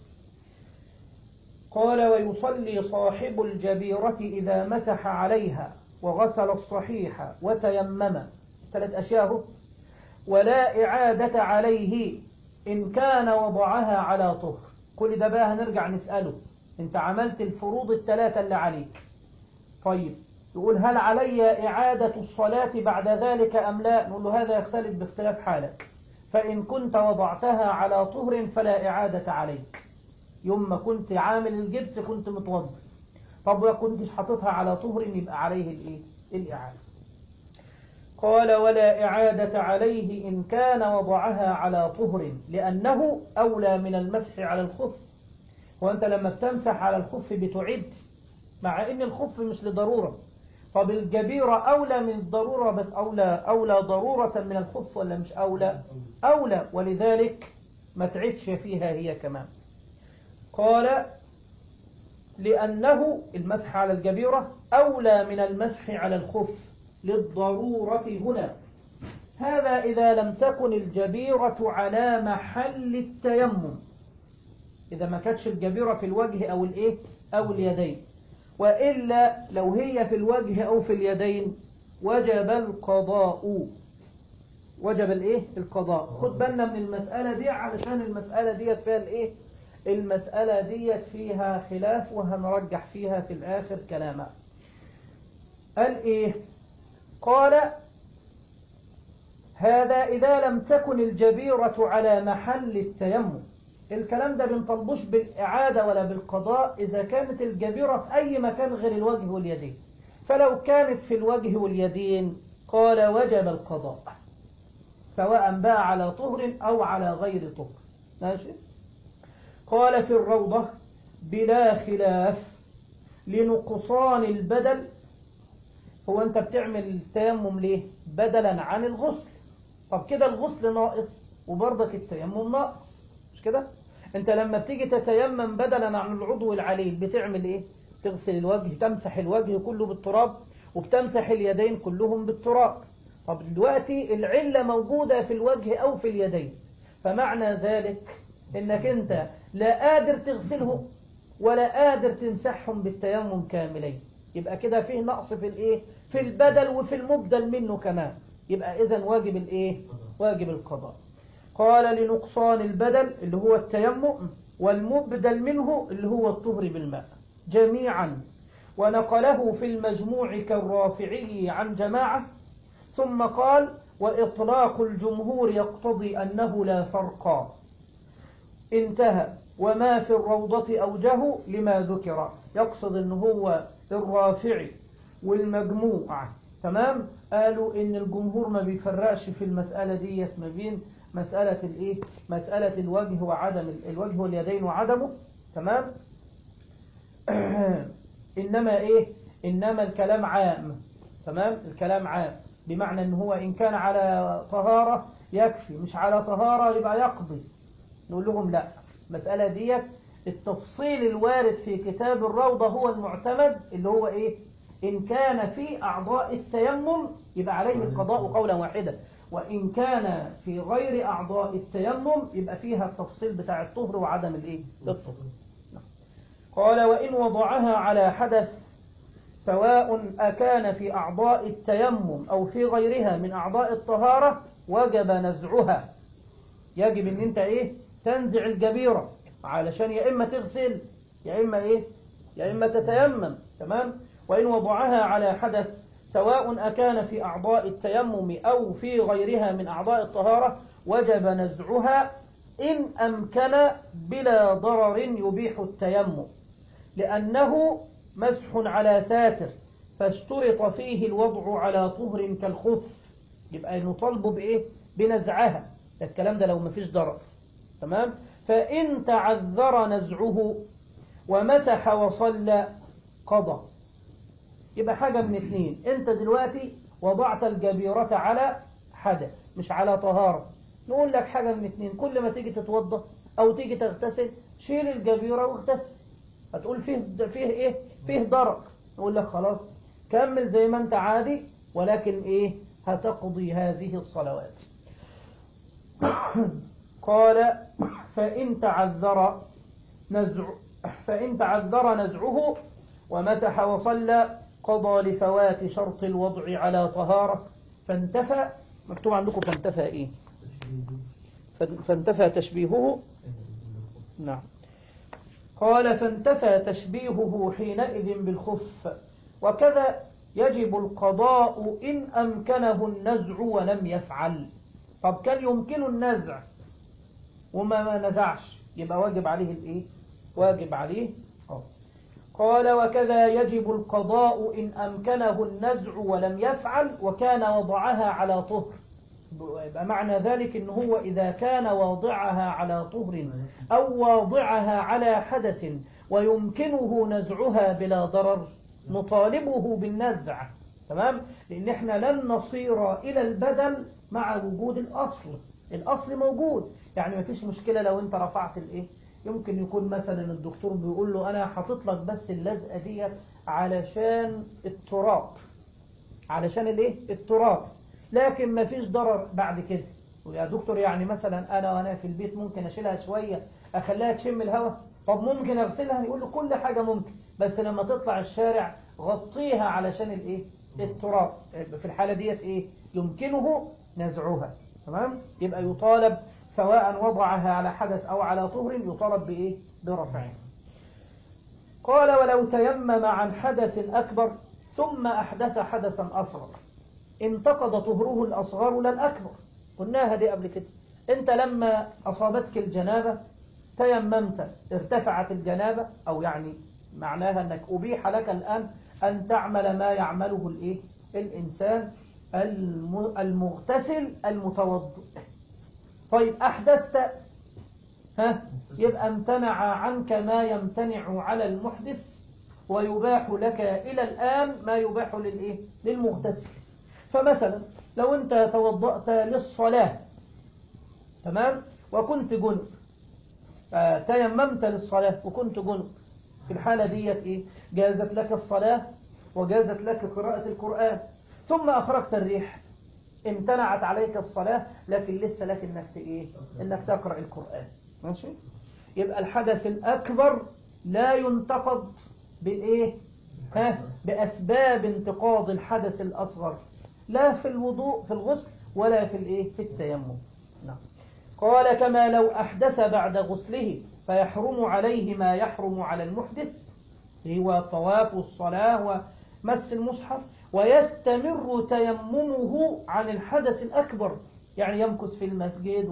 قال ويصلي صاحب الجبيرة إذا مسح عليها وغسل الصحيح وتيمم، 3 أشياء، ولا إعادة عليه إن كان وضعها على طهر. كل ده بقى هنرجع نسأله، انت عملت الفروض ال3 اللي عليك، طيب يقول هل علي إعادة الصلاة بعد ذلك أم لا؟ نقول له هذا يختلف باختلاف حالك. فإن كنت وضعتها على طهر فلا إعادة عليك، يوم ما كنت عامل الجبس كنت متوضئ. طب وما كنتش حاططها على طهر يبقى عليه الإيه؟ الإعادة. قال ولا إعادة عليه إن كان وضعها على طهر لأنه أولى من المسح على الخف. وأنت لما بتمسح على الخف بتعد، مع إن الخف مش لضرورة. طب الجبيرة أولى من الضرورة، بس أولى ضرورة من الخف ولا مش أولى؟ أولى، ولذلك ما تعدش فيها هي كمان. قال لأنه المسح على الجبيرة أولى من المسح على الخف للضرورة هنا. هذا إذا لم تكن الجبيرة على محل التيمم، إذا ما كانتش الجبيرة في الوجه أو الإيه أو اليدين. وإلا لو هي في الوجه أو في اليدين وجب القضاء، وجب الإيه القضاء. خد بالنا من المسألة دي علشان المسألة ديت فيها الإيه، المسألة ديت فيها خلاف وهنرجح فيها في الآخر كلامها. قال إيه؟ قال هذا إذا لم تكن الجبيرة على محل التيمم. الكلام ده بنطلبوش بالإعادة ولا بالقضاء إذا كانت الجبيرة في أي مكان غير الوجه واليدين. فلو كانت في الوجه واليدين قال وجب القضاء، سواء بقى على طهر أو على غير طهر. ماشي؟ قال في الروضة بلا خلاف لنقصان البدل. هو أنت بتعمل التيمم ليه؟ بدلا عن الغسل. طب كده الغسل ناقص وبرضك التيمم ناقص، مش كده؟ أنت لما بتيجي تتيمم بدلا عن العضو العليل بتعمل إيه؟ تغسل الوجه، تمسح الوجه كله بالتراب وبتمسح اليدين كلهم بالتراب. طب دلوقتي العلة موجودة في الوجه أو في اليدين، فمعنى ذلك إنك أنت لا قادر تغسله ولا قادر تمسحهم بالتيمم كاملين. يبقى كده فيه نقص في الإيه؟ في البدل وفي المبدل منه كمان. يبقى إذن واجب الإيه؟ واجب القضاء. قال لنقصان البدل اللي هو التيمم والمبدل منه اللي هو الطهر بالماء جميعا. ونقله في المجموع كالرافعي عن جماعة. ثم قال وإطلاق الجمهور يقتضي أنه لا فرق. انتهى. وما في الروضة أوجه لما ذكر. يقصد أنه هو الرافعي والمجموع، تمام؟ قالوا إن الجمهور ما بيفرقش في المسألة ديت ما بين مسألة الإيه؟ مسألة الوجه وعدم الوجه واليدين وعدمه، تمام؟ إنما إيه؟ إنما الكلام عام، تمام؟ الكلام عام بمعنى إن هو إن كان على طهارة يكفي، مش على طهارة يبقى يقضي. نقول لهم لا، المسألة ديت التفصيل الوارد في كتاب الروضة هو المعتمد، اللي هو إيه؟ إن كان في أعضاء التيمم يبقى عليه القضاء قولا واحدا، وإن كان في غير أعضاء التيمم يبقى فيها التفصيل بتاع الطهر وعدم الإيه؟ الطهر. قال وإن وضعها على حدث سواء أكان في أعضاء التيمم أو في غيرها من أعضاء الطهارة وجب نزعها. يجب إن أنت إيه؟ تنزع الجبيرة علشان يا إما تغسل يا إما إيه؟ يا إما تتيمم، تمام؟ وإن وضعها على حدث سواء أكان في أعضاء التيمم أو في غيرها من أعضاء الطهارة وجب نزعها إن أمكن بلا ضرر يبيح التيمم، لأنه مسح على ساتر فاشترط فيه الوضع على طهر كالخف. يبقى نطالب بإيه؟ بنزعها. الكلام ده لو مفيش ضرر، تمام؟ فإن تعذر نزعه ومسح وصلى قضى. يبقى حاجة من اثنين، انت دلوقتي وضعت الجبيرة على حدث مش على طهارة. نقول لك حاجة من اثنين، كل ما تيجي تتوضى او تيجي تغتسل شيل الجبيرة واغتسل، هتقول فيه إيه؟ فيه درك. نقول لك خلاص كمل زي ما أنت عادي، ولكن إيه؟ هتقضي هذه الصلوات. قال فإن تعذر نزعه ومسح وصلى قضى لفوات شرط الوضع على طهارة فانتفى. مكتوب عندكم فانتفى إيه؟ فانتفى تشبيهه. نعم. قال فانتفى تشبيهه حينئذ بالخف، وكذا يجب القضاء إن أمكنه النزع ولم يفعل. طب كان يمكنه النزع وما نزعش، يبقى واجب عليه الإيه؟ واجب عليه. قال وكذا يجب القضاء إن أمكنه النزع ولم يفعل وكان وضعها على طهر. يبقى معنى ذلك إن هو إذا كان واضعها على طهر أو واضعها على حدث ويمكنه نزعها بلا ضرر نطالبه بالنزع. تمام؟ لأن احنا لن نصير إلى البدل مع وجود الأصل موجود. يعني ما فيش مشكلة لو انت رفعت الإيه؟ يمكن يكون مثلا الدكتور بيقول له أنا حاطط لك بس اللزقة دي علشان التراب، علشان الإيه؟ التراب، لكن ما فيش ضرر بعد كده. يا دكتور يعني مثلا أنا وأنا في البيت ممكن أشيلها شوية أخليها تشم الهواء، طب ممكن أغسلها؟ يقول له كل حاجة ممكن، بس لما تطلع الشارع غطيها علشان الإيه؟ التراب. في الحالة ديت إيه؟ يمكنه نزعها. تمام؟ يبقى يطالب سواء وضعها على حدث أو على طهر يطالب بإيه؟ برفعه. قال ولو تيمم عن حدث أكبر ثم أحدث حدثا أصغر انتقض طهره الأصغر لا الأكبر. قلناها دي قبل كده. أنت لما أصابتك الجنابة تيممت، ارتفعت الجنابة، أو يعني معناها أنك أبيح لك الآن أن تعمل ما يعمله الإيه؟ الإنسان المغتسل المتوضئ. طيب أحدثت، يبقى امتنع عنك ما يمتنع على المحدث ويباح لك إلى الآن ما يباح للإيه؟ للمغتسل. فمثلا لو أنت توضأت للصلاة، تمام، وكنت جنب، تيممت للصلاة وكنت جنب، في الحالة ديت إيه؟ جازت لك الصلاة وجازت لك قراءة القرآن، ثم أخرجت الريح، امتنعت عليك الصلاة لكن لسه لك إنك إيه؟ إنك تقرأ القرآن. ماشي؟ يبقى الحدث الأكبر لا ينتقض بإيه؟ بأسباب انتقاض الحدث الأصغر، لا في الوضوء في الغسل ولا في الإيه؟ في التيمم. نعم. قال كما لو أحدث بعد غسله فيحرم عليه ما يحرم على المحدث، هو طواف الصلاة ومس المصحف، ويستمر تيممه عن الحدث الأكبر، يعني يمكث في المسجد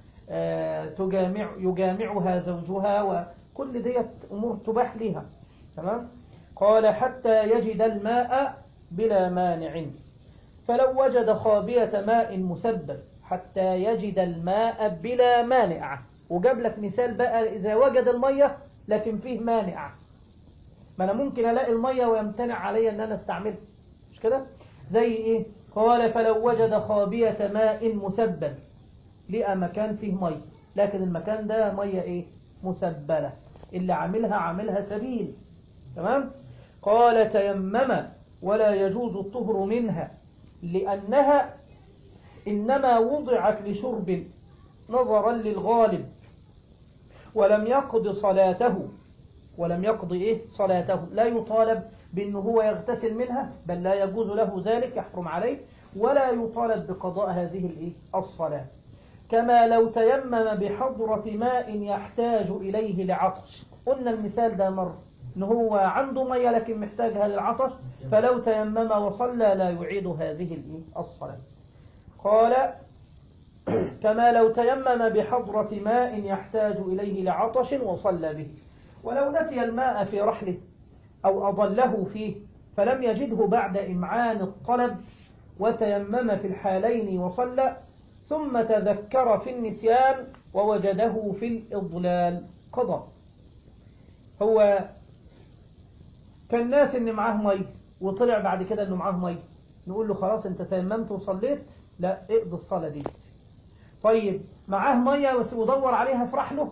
ويجامعها زوجها وكل ديت أمور تباح لها. تمام؟ قال حتى يجد الماء بلا مانع، فلو وجد خابية ماء مسبب حتى يجد الماء بلا مانع. وجاب لك مثال بقى إذا وجد المية لكن فيه مانع، ما أنا ممكن ألاقي المية ويمتنع علي أن أنا استعملها، مش كده؟ زي إيه؟ قال فلو وجد خابية ماء مسبل، لقى مكان فيه مية لكن المكان ده مية إيه؟ مسبلة، اللي عاملها سبيل. تمام؟ قال تيمم ولا يجوز الطهر منها لأنها إنما وضعت لشرب نظرا للغالب ولم يقض صلاته، صلاته، لا يطالب بأنه هو يغتسل منها، بل لا يجوز له ذلك، يحرم عليه، ولا يطالب بقضاء هذه الصلاة. كما لو تيمم بحضرة ماء يحتاج إليه لعطش، قلنا المثال ده مرة، إن هو عنده مية لكن محتاجها للعطش، فلو تيمم وصلى لا يعيد هذه الصلاة. قال كما لو تيمم بحضرة ماء يحتاج إليه لعطش وصلى به، ولو نسي الماء في رحله أو أضله فيه فلم يجده بعد إمعان الطلب وتيمم في الحالين وصلى، ثم تذكر في النسيان ووجده في الإضلال قضى. هو كان ناس إن معاه مي وطلع بعد كده إنه معاه مي، نقول له خلاص أنت تيممت وصليت؟ لا، اقضي الصلاة دي. طيب معاه مية بس ودور عليها في رحله،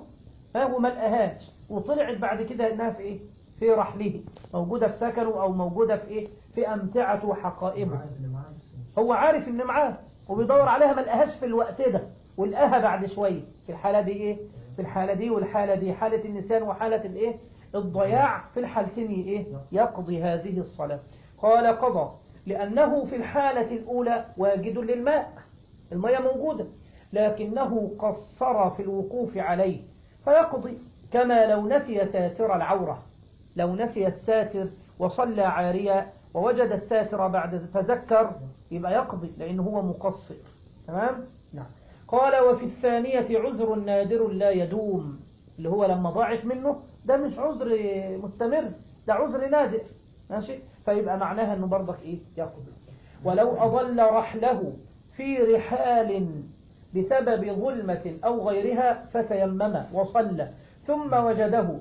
وما لقاهاش، وطلعت بعد كده انها في ايه؟ في رحله، موجودة في سكنه او موجودة في ايه؟ في امتعته وحقائبه. هو عارف ان معاه وبيدور عليها، ما لقاهاش في الوقت ده ولقاها بعد شوية. في الحالة دي ايه؟ في الحالة دي والحالة دي، حالة النسيان وحالة الايه؟ الضياع، في الحالتين ايه؟ يقضي هذه الصلاة. قال قضى لأنه في الحالة الأولى واجد للماء، المية موجودة، لكنه قصر في الوقوف عليه فيقضي، كما لو نسي ساتر العورة. لو نسي الساتر وصلى عاريا ووجد الساتر بعد فذكر يبقى يقضي لأنه هو مقصر. تمام؟ نعم. قال وفي الثانية عذر نادر لا يدوم، اللي هو لما ضاعت منه ده مش عذر مستمر، ده عذر نادر. ماشي؟ فيبقى معناها انه برضك ايه؟ يقضي. ولو أضل رحله في رحال بسبب ظلمة أو غيرها فتيمم وصلى ثم وجده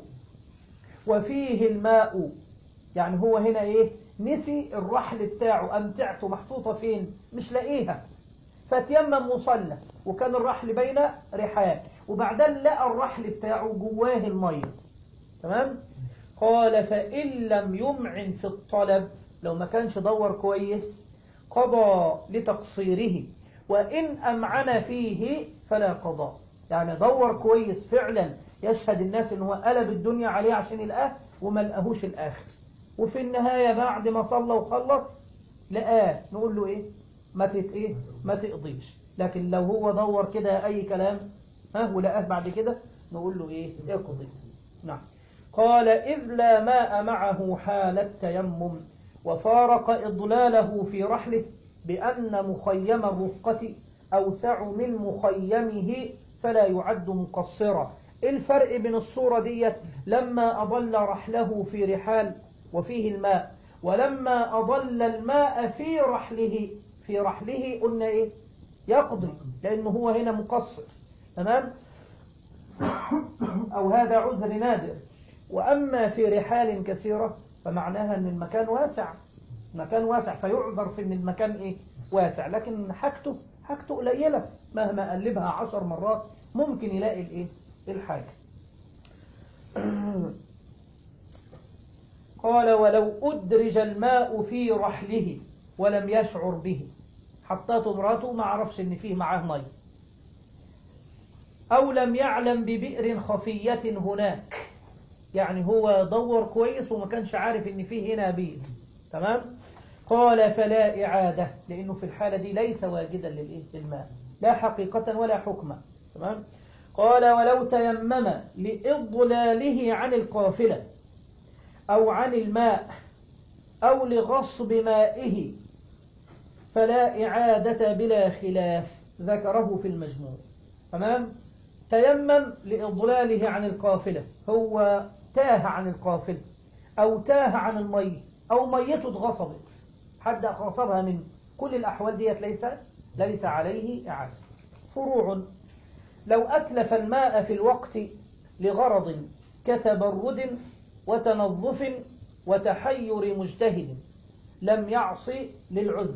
وفيه الماء، يعني هو هنا ايه؟ نسي الرحل بتاعه، أمتعته محطوطة فين؟ مش لاقيها، فتيمم وصلى، وكان الرحل بين رحال، وبعدين لقى الرحل بتاعه جواه المية. تمام؟ قال فإن لم يمعن في الطلب، لو ما كانش دور كويس قضى لتقصيره، وإن أمعن فيه فلا قضاء. يعني دور كويس فعلا، يشهد الناس إنه قلب الدنيا عليه عشان يلقاه وما لقاهوش الآخر، وفي النهاية بعد ما صلى وخلص لقاه، نقول له إيه؟ ما تقضيش. لكن لو هو دور كده أي كلام ولقاه بعد كده نقول له إيه؟ اقضي. نعم. قال إذ لا ماء معه حال التيمم، وفارق إضلاله في رحله بأن مخيم الرفقة أوسع من مخيمه فلا يعد مقصرا. الفرق بين الصورة ديت لما أضل رحله في رحال وفيه الماء، ولما أضل الماء في رحله قلنا إيه؟ يقضي، لأنه هو هنا مقصر. تمام؟ أو هذا عذر نادر. وأما في رحال كثيرة فمعناها أن المكان واسع، مكان واسع فيعذر في أن المكان إيه؟ واسع، لكن حاجته قليلة، مهما قلبها 10 مرات ممكن يلاقي الإيه؟ الحاجة. قال ولو أدرج الماء في رحله ولم يشعر به، حطته مراته ما عرفش ان فيه معاه مي، او لم يعلم ببئر خفية هناك، يعني هو دور كويس وما كانش عارف ان فيه هنا بئر. تمام؟ قال فلا إعادة، لأنه في الحالة دي ليس واجدا للماء، لا حقيقة ولا حكما. تمام؟ قال ولو تيمم لإضلاله عن القافلة أو عن الماء أو لغصب مائه فلا إعادة بلا خلاف، ذكره في المجموع. تمام؟ تيمم لإضلاله عن القافلة، هو تاه عن القافلة أو تاه عن المي أو ميته اتغصبت، حد غصبها منه، كل الأحوال ديت ليس عليه إعادة. فروع: لو أتلف الماء في الوقت لغرض كتبرد وتنظف وتحير مجتهد لم يعصي للعذر،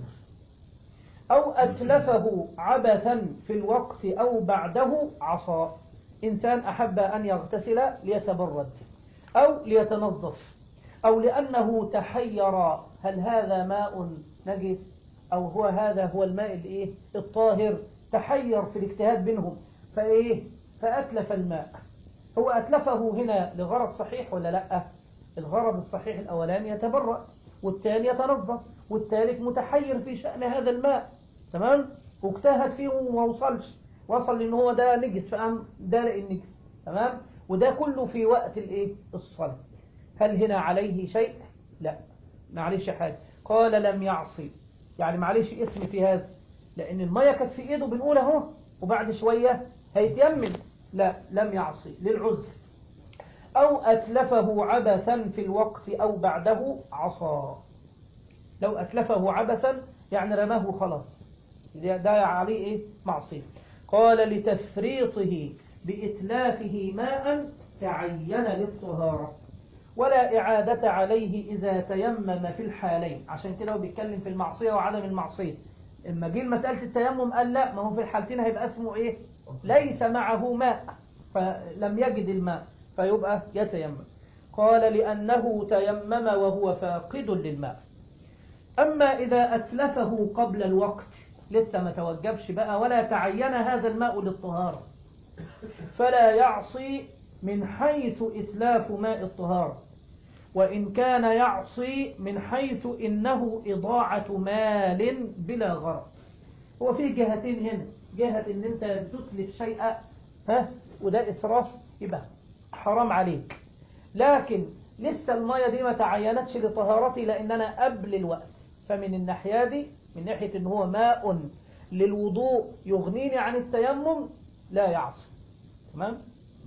أو أتلفه عبثا في الوقت أو بعده عصى. إنسان أحب أن يغتسل ليتبرد أو ليتنظف، أو لأنه تحير هل هذا ماء نجس أو هذا هو الماء الطاهر، تحير في الاجتهاد بينهم فأتلف الماء. هو أتلفه هنا لغرض صحيح ولا لأ؟ الغرض الصحيح الأولاني يتبرد، والثاني يتنظف، والثالث متحير في شأن هذا الماء. تمام؟ واجتهد فيه وما وصل لأنه هو ده نجس فقام دارق النجس. تمام؟ وده كله في وقت الصلاة. هل هنا عليه شيء؟ لا، معليش حاجة. قال لم يعصي، يعني معليش اسم في هذا، لأن المية كانت في إيده بنقول اهو وبعد شوية هيتيمم. لا، لم يعصي للعذر. أو أتلفه عبثا في الوقت أو بعده عصى. لو أتلفه عبثا يعني رماه خلاص، ده عليه معصية. قال لتفريطه بإتلافه ماء تعين للطهارة، ولا إعادة عليه إذا تيمم في الحالين. عشان كده هو بيتكلم في المعصية وعدم المعصية. اما جه مسألة التيمم قال لا، ما هو في الحالتين هيبقى اسمه ليس معه ماء، فلم يجد الماء فيبقى يتيمم. قال لأنه تيمم وهو فاقد للماء. أما إذا أتلفه قبل الوقت، لسه ما توجبش بقى ولا تعين هذا الماء للطهارة، فلا يعصي من حيث إتلاف ماء الطهارة، وإن كان يعصي من حيث إنه إضاعة مال بلا غرض. هو في جهتين هنا، جهة إن أنت تتلف شيئا وده إسراف يبقى حرام عليك، لكن لسه المية دي ما تعينتش لطهارتي لأننا قبل الوقت، فمن الناحية دي من ناحية إن هو ماء للوضوء يغنيني عن التيمم لا يعصي. تمام؟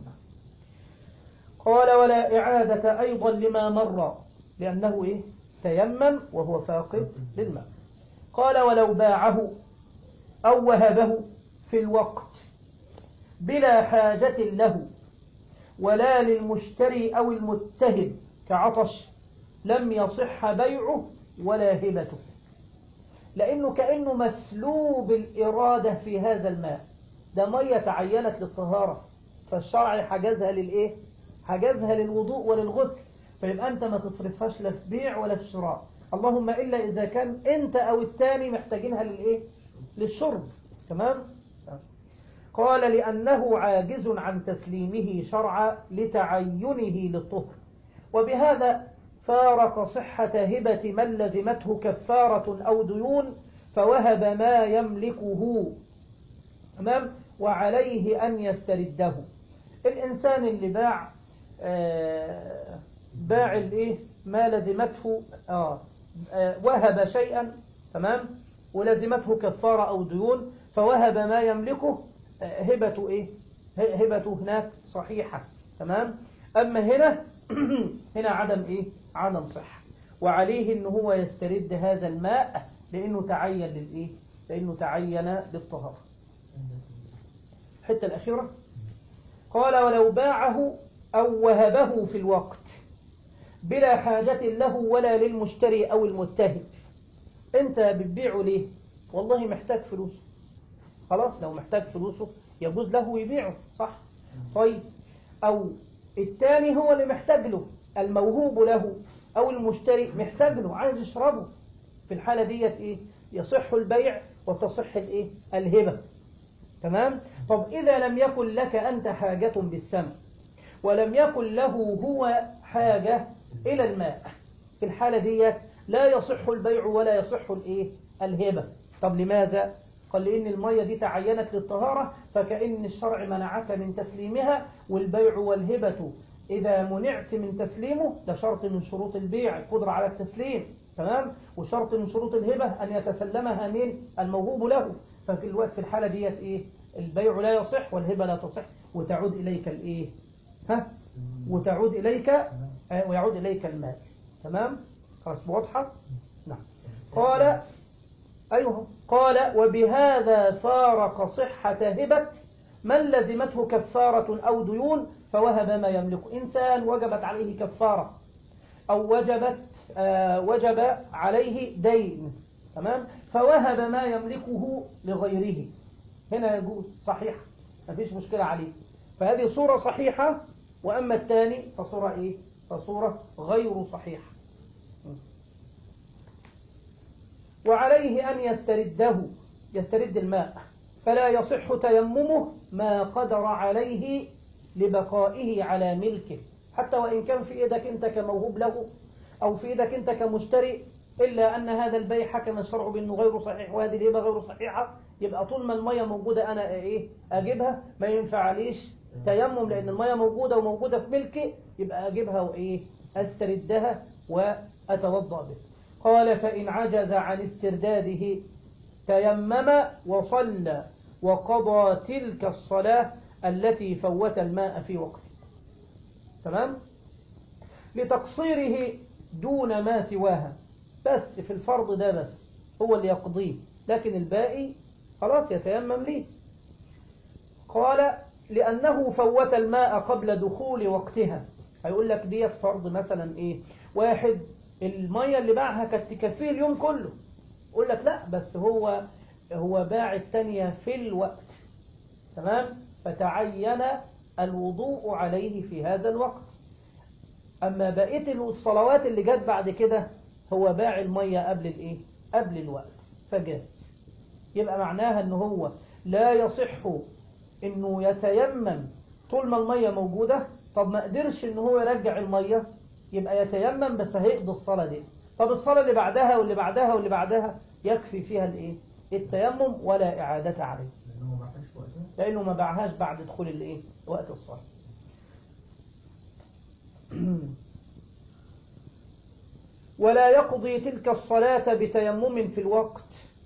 قال ولا إعادة أيضا لما مر لأنه تيمم وهو فاقد للماء. قال ولو باعه أو وهبه في الوقت بلا حاجة له ولا للمشتري أو المتهب كعطش لم يصح بيعه ولا هبته، لأنه كأنه مسلوب الإرادة في هذا الماء. ده مية تعينت للطهارة فالشرع حجزها للإيه؟ حجزها للوضوء وللغسل، فيبقى أنت ما تصرفهاش لا في بيع ولا في شراء، اللهم إلا إذا كان أنت أو التاني محتاجينها للإيه؟ للشرب. تمام؟ قال لأنه عاجز عن تسليمه شرعا لتعينه للطهر، وبهذا فارق صحة هبة من لزمته كفارة أو ديون فوهب ما يملكه. تمام؟ وعليه أن يسترده. الإنسان اللي باع ما لزمته وهب شيئا، تمام، ولزمته كفارة أو ديون فوهب ما يملكه، هبته هبته هناك صحيحة. تمام؟ أما هنا هنا عدم صحة، وعليه إن هو يسترد هذا الماء لأنه تعين لأنه تعين للطهارة. الحتة الأخيرة قال ولو باعه أو وهبه في الوقت بلا حاجة له ولا للمشتري أو المتهب. أنت بتبيعه ليه؟ والله محتاج فلوسه، خلاص لو محتاج فلوسه يجوز له يبيعه، صح؟ طيب، أو الثاني هو اللي محتاج له، الموهوب له أو المشتري محتاج له عايز يشربه، في الحالة ديت يصح البيع وتصح الهبة. تمام؟ طب إذا لم يكن لك أنت حاجة بالسمع ولم يكن له هو حاجة إلى الماء، في الحالة ديت لا يصح البيع ولا يصح الهبة. طب لماذا؟ قال لأن المية دي تعينت للطهارة، فكأن الشرع منعك من تسليمها، والبيع والهبة إذا منعت من تسليمه ده شرط من شروط البيع القدرة على التسليم. تمام؟ وشرط من شروط الهبة أن يتسلمها من الموهوب له، ففي الوقت في الحالة ديت البيع لا يصح والهبة لا تصح، وتعود إليك وتعود إليك ويعود إليك المال. تمام؟ خلاص واضحة؟ نعم. قال وبهذا فارق صحة هبة من لزمته كفارة أو ديون فوهب ما يملك. إنسان وجبت عليه كفارة أو وجب عليه دين، تمام، فوهب ما يملكه لغيره، هنا يجوز صحيح، ما فيش مشكلة عليه، فهذه صورة صحيحة. وأما الثاني فصورة فصورة غير صحيحة. وعليه أن يسترد الماء، فلا يصح تيممه ما قدر عليه لبقائه على ملكه، حتى وإن كان في إيدك أنت كموهوب له أو في إيدك أنت كمشتري، إلا أن هذا البيع حكم الشرع بأنه غير صحيح وهذه الهبة غير صحيحة، يبقى طول ما المية موجودة أنا أجيبها، ما ينفع ليش تيمم لأن المية موجودة وموجودة في ملكي، يبقى أجيبها أستردها وأتوضأ به. قال فإن عجز عن استرداده تيمم وصلى وقضى تلك الصلاة التي فوت الماء في وقته. تمام؟ لتقصيره دون ما سواها، بس في الفرض ده بس هو اللي يقضيه، لكن الباقي خلاص يتيمم ليه. قال لأنه فوت الماء قبل دخول وقتها. هيقول لك ديت فرض مثلا واحد المية اللي باعها كانت تكفيه اليوم كله، يقول لك لا بس هو باع الثانية في الوقت، تمام، فتعين الوضوء عليه في هذا الوقت. أما بقية الصلوات اللي جت بعد كده هو باع المية قبل الإيه؟ قبل الوقت فجاز. يبقى معناها أنه هو لا يصح أنه يتيمم طول ما المية موجودة. طب ما قدرش أنه هو يرجع المية، يبقى يتيمم بس هيقضي الصلاة دي. طب الصلاة اللي بعدها واللي بعدها واللي بعدها يكفي فيها الإيه؟ التيمم ولا إعادة عليه، لأنه ما باعهاش بعد دخول الإيه؟ وقت الصلاة. ولا يقضي تلك الصلاة بتيمم في الوقت،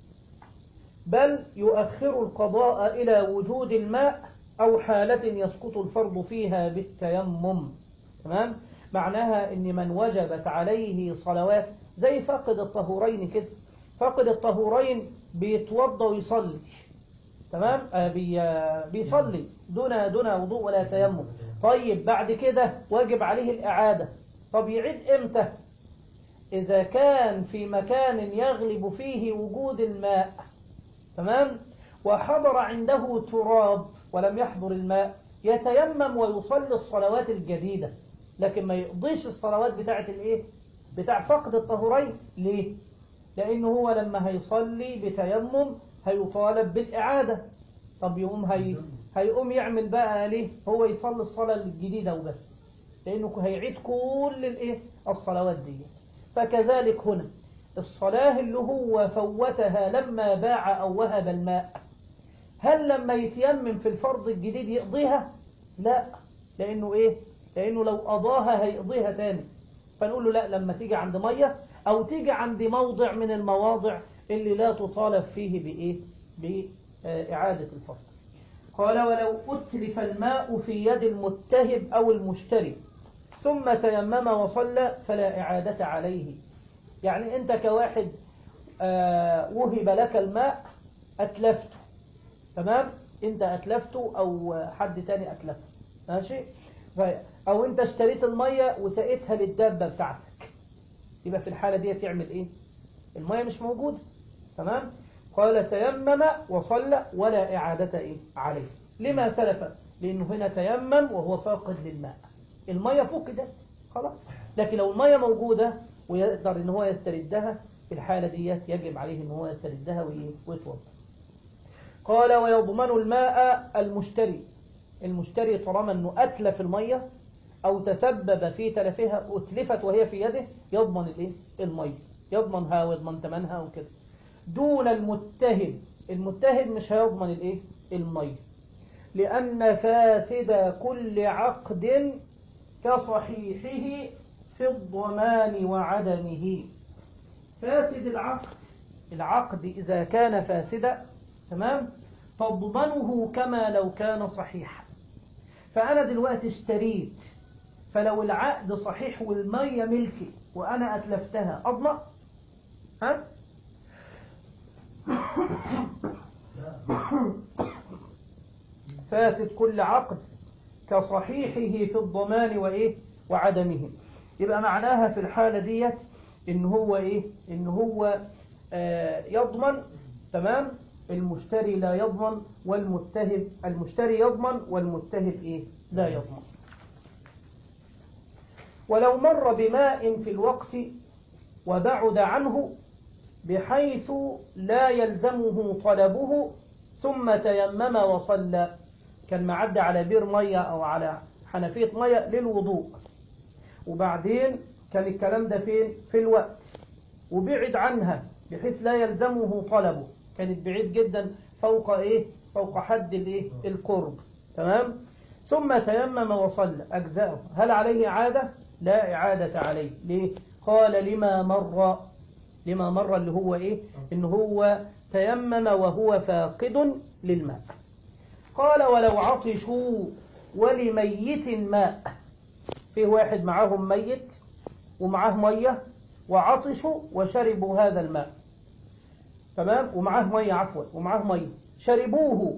بل يؤخر القضاء إلى وجود الماء أو حالة يسقط الفرض فيها بالتيمم. تمام؟ معناها إن من وجبت عليه صلوات زي فاقد الطهورين كده. فاقد الطهورين بيتوضى ويصلي، تمام؟ بيصلي دون وضوء ولا تيمم. طيب بعد كده واجب عليه الإعادة. طب يعيد إمتى؟ إذا كان في مكان يغلب فيه وجود الماء، تمام، وحضر عنده تراب ولم يحضر الماء، يتيمم ويصلي الصلوات الجديدة، لكن ما يقضيش الصلوات بتاعة الإيه؟ بتاع فقد الطهورين. ليه؟ لأنه هو لما هيصلي بتيمم هيطالب بالإعادة. طب هيقوم يعمل بقى ليه؟ هو يصلي الصلاة الجديدة وبس، لأنه هيعيد كل الإيه؟ الصلوات دي. فكذلك هنا الصلاة اللي هو فوتها لما باع أو وهب الماء، هل لما يتيمم في الفرض الجديد يقضيها؟ لا، لأنه إيه؟ لأنه لو قضاها هيقضيها تاني. فنقول له لا، لما تيجي عند مية أو تيجي عند موضع من المواضع اللي لا تطالب فيه بإيه؟ بإعادة الفرض. قال ولو أتلف الماء في يد المتهب أو المشتري ثم تيمم وصلى فلا إعادة عليه. يعني أنت كواحد وهب لك الماء أتلفته، تمام؟ أنت أتلفته أو حد تاني أتلفته، ماشي؟ أو أنت اشتريت المية وسقيتها للدابة بتاعتك، يبقى في الحالة دي تعمل إيه؟ المية مش موجودة، تمام؟ قال تيمم وصلى ولا إعادة إيه؟ عليه. لما سلف؟ لأنه هنا تيمم وهو فاقد للماء، المية فقدت خلاص. لكن لو المية موجودة ويقدر إن هو يستردها، في الحالة دي يجب عليه إن هو يستردها ويتوضا. قال ويضمن الماء المشتري طالما إنه أتلف المية أو تسبب في تلفها، أتلفت وهي في يده، يضمن الإيه؟ المية، يضمنها ويضمن ثمنها وكده. دون المتهب مش هيضمن الإيه؟ المية، لأن فاسد كل عقد كصحيحه في الضمان وعدمه. فاسد العقد إذا كان فاسدا، تمام، تضمنه كما لو كان صحيحا. فأنا دلوقتي اشتريت، فلو العقد صحيح والمية ملكي وأنا أتلفتها أضمن؟ ها؟ فاسد كل عقد كصحيحه في الضمان وإيه؟ وعدمه. يبقى معناها في الحالة ديت إن هو إيه؟ إن هو يضمن، تمام؟ المشتري لا يضمن والمتهب، المشتري يضمن والمتهب إيه؟ لا يضمن. ولو مر بماء في الوقت وبعد عنه بحيث لا يلزمه طلبه ثم تيمم وصلى، كان معدي على بير مية أو على حنفية مية للوضوء، وبعدين كان الكلام ده فين؟ في الوقت، وبعد عنها بحيث لا يلزمه طلبه، كانت بعيد جدا فوق إيه؟ فوق حد الإيه؟ القرب، تمام؟ ثم تيمم وصلى أجزاؤه، هل عليه إعادة؟ لا إعادة عليه. ليه؟ قال لما مر اللي هو إيه؟ إن هو تيمم وهو فاقد للماء. قال ولو عطشوا ولميت ماء، فيه واحد معاهم ميت ومعاه مية وعطشوا وشربوا هذا الماء، تمام، ومعاه مية، عفوا، ومعاه مية، شربوه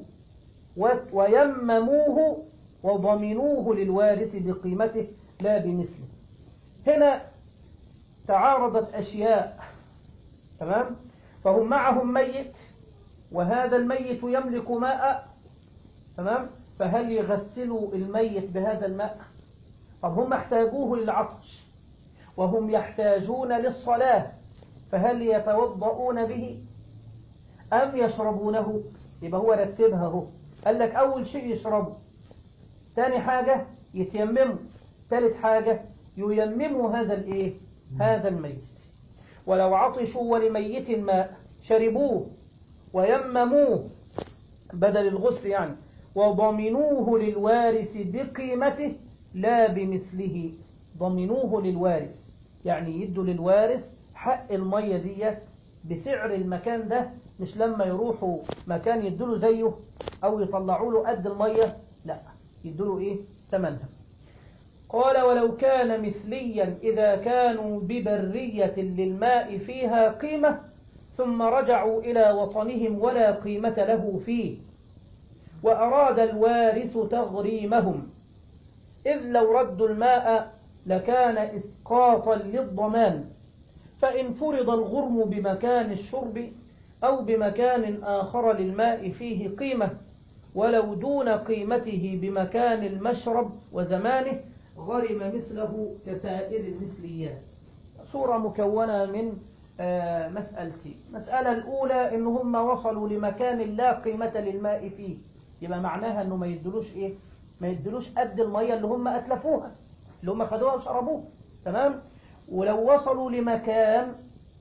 ويمموه وضمنوه للوارث بقيمته لا بمثله. هنا تعارضت أشياء، تمام، فهم معهم ميت وهذا الميت يملك ماء، تمام، فهل يغسلوا الميت بهذا الماء؟ طب هم احتاجوه للعطش وهم يحتاجون للصلاة، فهل يتوضؤون به أم يشربونه؟ يبقى هو رتبها هو، قال لك أول شيء يشربوا، تاني حاجة يتيمموا، ثالث حاجة ييمموا هذا الإيه؟ هذا الميت. ولو عطشوا ولميت ماء شربوه ويمموه بدل الغسل يعني، وضمنوه للوارث بقيمته لا بمثله. ضمنوه للوارث يعني يدوا للوارث حق المية دي بسعر المكان ده، مش لما يروحوا مكان يدوا له زيه أو يطلعوا له قد المية، لا يدوا له إيه؟ ثمنها. قال ولو كان مثليا إذا كانوا ببرية للماء فيها قيمة ثم رجعوا إلى وطنهم ولا قيمة له فيه، وأراد الوارث تغريمهم، إذ لو ردوا الماء لكان إسقاطا للضمان، فإن فرض الغرم بمكان الشرب أو بمكان آخر للماء فيه قيمة ولو دون قيمته بمكان المشرب وزمانه غرم مثله كسائر المثليات. صورة مكونة من مسألتين. المسألة الأولى إن هم وصلوا لمكان لا قيمة للماء فيه، يبقى معناها إنه ما يدلوش إيه؟ ما يدلوش قد المية اللي هم أتلفوها، اللي هم خدوها وشربوها، تمام؟ ولو وصلوا لمكان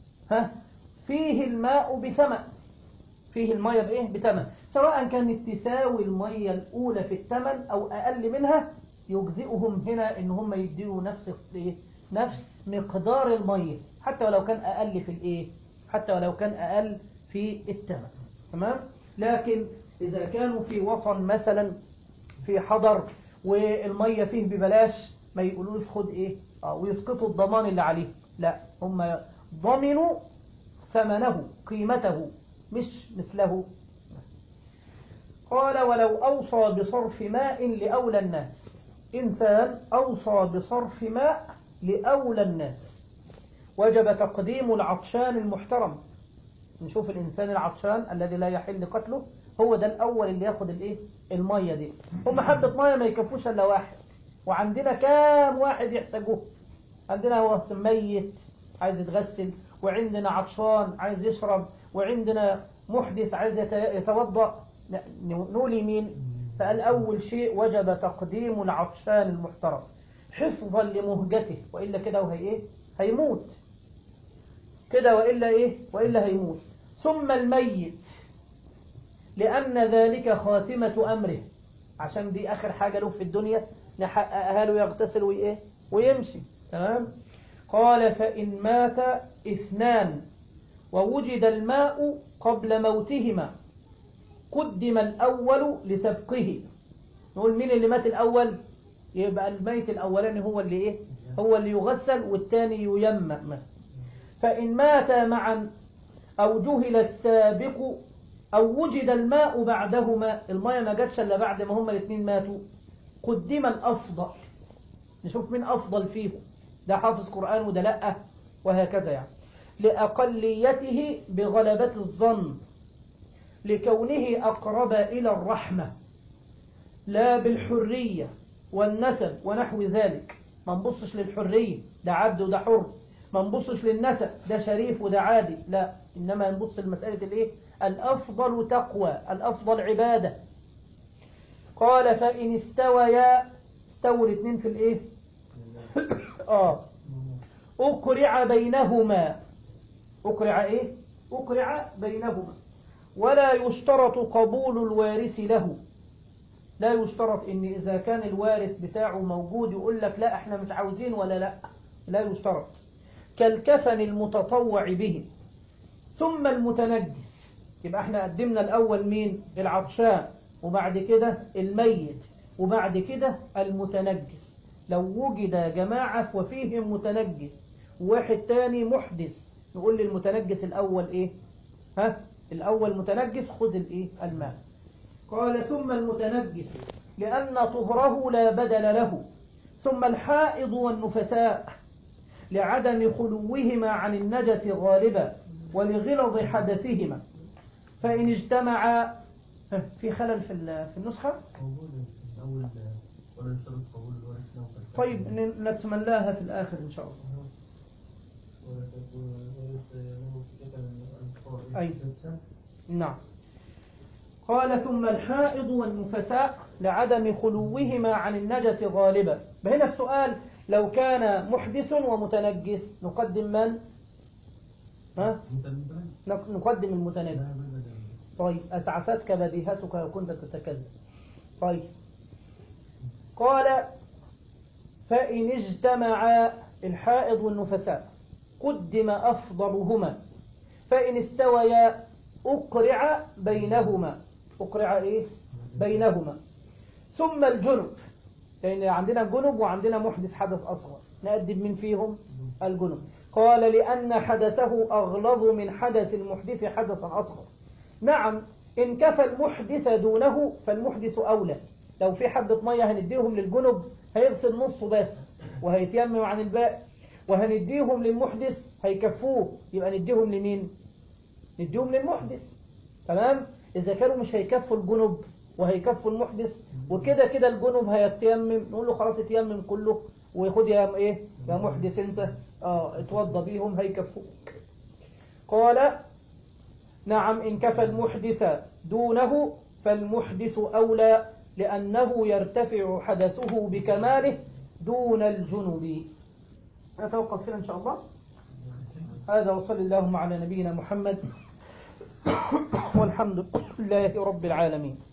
فيه الماء بثمن، فيه المية بإيه؟ بثمن، سواء كانت تساوي المية الأولى في الثمن أو أقل منها، يجزئهم هنا إن هم يديروا نفس مقدار المية، حتى ولو كان أقل في الإيه؟ حتى ولو كان أقل في الثمن، تمام؟ لكن إذا كانوا في وطن مثلا في حضر والمية فيه ببلاش، ما يقولوش خد إيه؟ ويسقطوا الضمان اللي عليه، لا، هم ضمنوا ثمنه قيمته مش مثله. قال ولو أوصى بصرف ماء لأولى الناس، إنسان أوصى بصرف ماء لأولى الناس، وجب تقديم العطشان المحترم. نشوف الإنسان العطشان الذي لا يحل قتله، هو ده الأول اللي ياخد الإيه؟ المية دي. هم حبة مية ما يكفوش إلا واحد، وعندنا كام واحد يحتاجوه؟ عندنا هو ميت عايز يتغسل، وعندنا عطشان عايز يشرب، وعندنا محدث عايز يتوضأ، نولي مين؟ فقال أول شيء وجب تقديم العطشان المحترم حفظا لمهجته، وإلا كده وهي إيه؟ هيموت كده، وإلا إيه؟ وإلا هيموت. ثم الميت لأن ذلك خاتمة أمره، عشان دي آخر حاجة له في الدنيا نحققها له، يغتسل وإيه؟ ويمشي، تمام؟ قال فإن مات اثنان ووجد الماء قبل موتهما قدم الأول لسبقه. نقول مين اللي مات الأول؟ يبقى الميت الأولاني هو اللي إيه؟ هو اللي يغسل والثاني ييمم. فإن مات معا أو جهل السابق أو وجد الماء بعدهما، المية ما جاتش إلا بعد ما هما الاثنين ماتوا، قدم الأفضل. نشوف مين أفضل فيهم، ده حافظ قرآن وده لأ، وهكذا يعني، لأقليته بغلبة الظن، لكونه أقرب إلى الرحمة، لا بالحرية والنسب ونحو ذلك. ما نبصش للحرية، ده عبد وده حر، ما نبصش للنسب، ده شريف وده عادي، لا، إنما نبص لمسألة الإيه؟ الأفضل تقوى، الأفضل عبادة. قال فإن استويا، استووا الاثنين في الإيه؟ أقرع بينهما. أقرع إيه؟ أقرع بينهما، ولا يشترط قبول الوارث له. لا يشترط إن إذا كان الوارث بتاعه موجود يقول لك لا إحنا مش عاوزين ولا لا، لا يشترط. كالكفن المتطوع به. ثم المتنجس، يبقى احنا قدمنا الأول مين؟ العطشان، وبعد كده الميت، وبعد كده المتنجس. لو وجد جماعة وفيهم متنجس وواحد تاني محدث، نقول للمتنجس الأول إيه؟ الأول متنجس خذ الإيه؟ الماء. قال ثم المتنجس لأن طهره لا بدل له. ثم الحائض والنفساء لعدم خلوهما عن النجس غالبا ولغلظ حدثهما. فإن اجتمعا في خلل في النسخة.
موجود من أول ولا يشترط قبول الورث له.
طيب نتملاها في الآخر إن شاء الله.
ولا تكون
أي نعم. قال ثم الحائض والنفساء لعدم خلوهما عن النجس غالبا. فهنا السؤال لو كان محدث ومتنجس نقدم من؟ ها؟ نقدم المتنجس. طيب أسعفتك بديهتك وكنت تتكلم. طيب قال فإن اجتمعا الحائض والنفساء قدم أفضلهما، فإن استويا أقرع بينهما. أقرع إيه؟ بينهما. ثم الجنب، لأن عندنا جنب وعندنا محدث حدث أصغر، نقدم من فيهم؟ الجنب. قال لأن حدثه أغلظ من حدث المحدث حدثا أصغر. نعم إن كفى المحدث دونه فالمحدث أولى. لو في حبة مية هنديهم للجنب هيغسل نصه بس وهيتيمم عن الباقي، وهنديهم للمحدث هيكفوه، يبقى نديهم لمين؟ نديهم للمحدث. تمام؟ إذا كانوا مش هيكفوا الجنب وهيكفوا المحدث وكده كده الجنب هيتيمم، نقول له خلاص اتيمم كله وياخد يا ايه يا محدث انت اتوضى بيهم هيكفوك. قال نعم إن كفى المحدث دونه فالمحدث أولى لأنه يرتفع حدثه بكماله دون الجنب. نتوقف هنا إن شاء الله. هذا وصلى اللهم على نبينا محمد والحمد لله رب العالمين.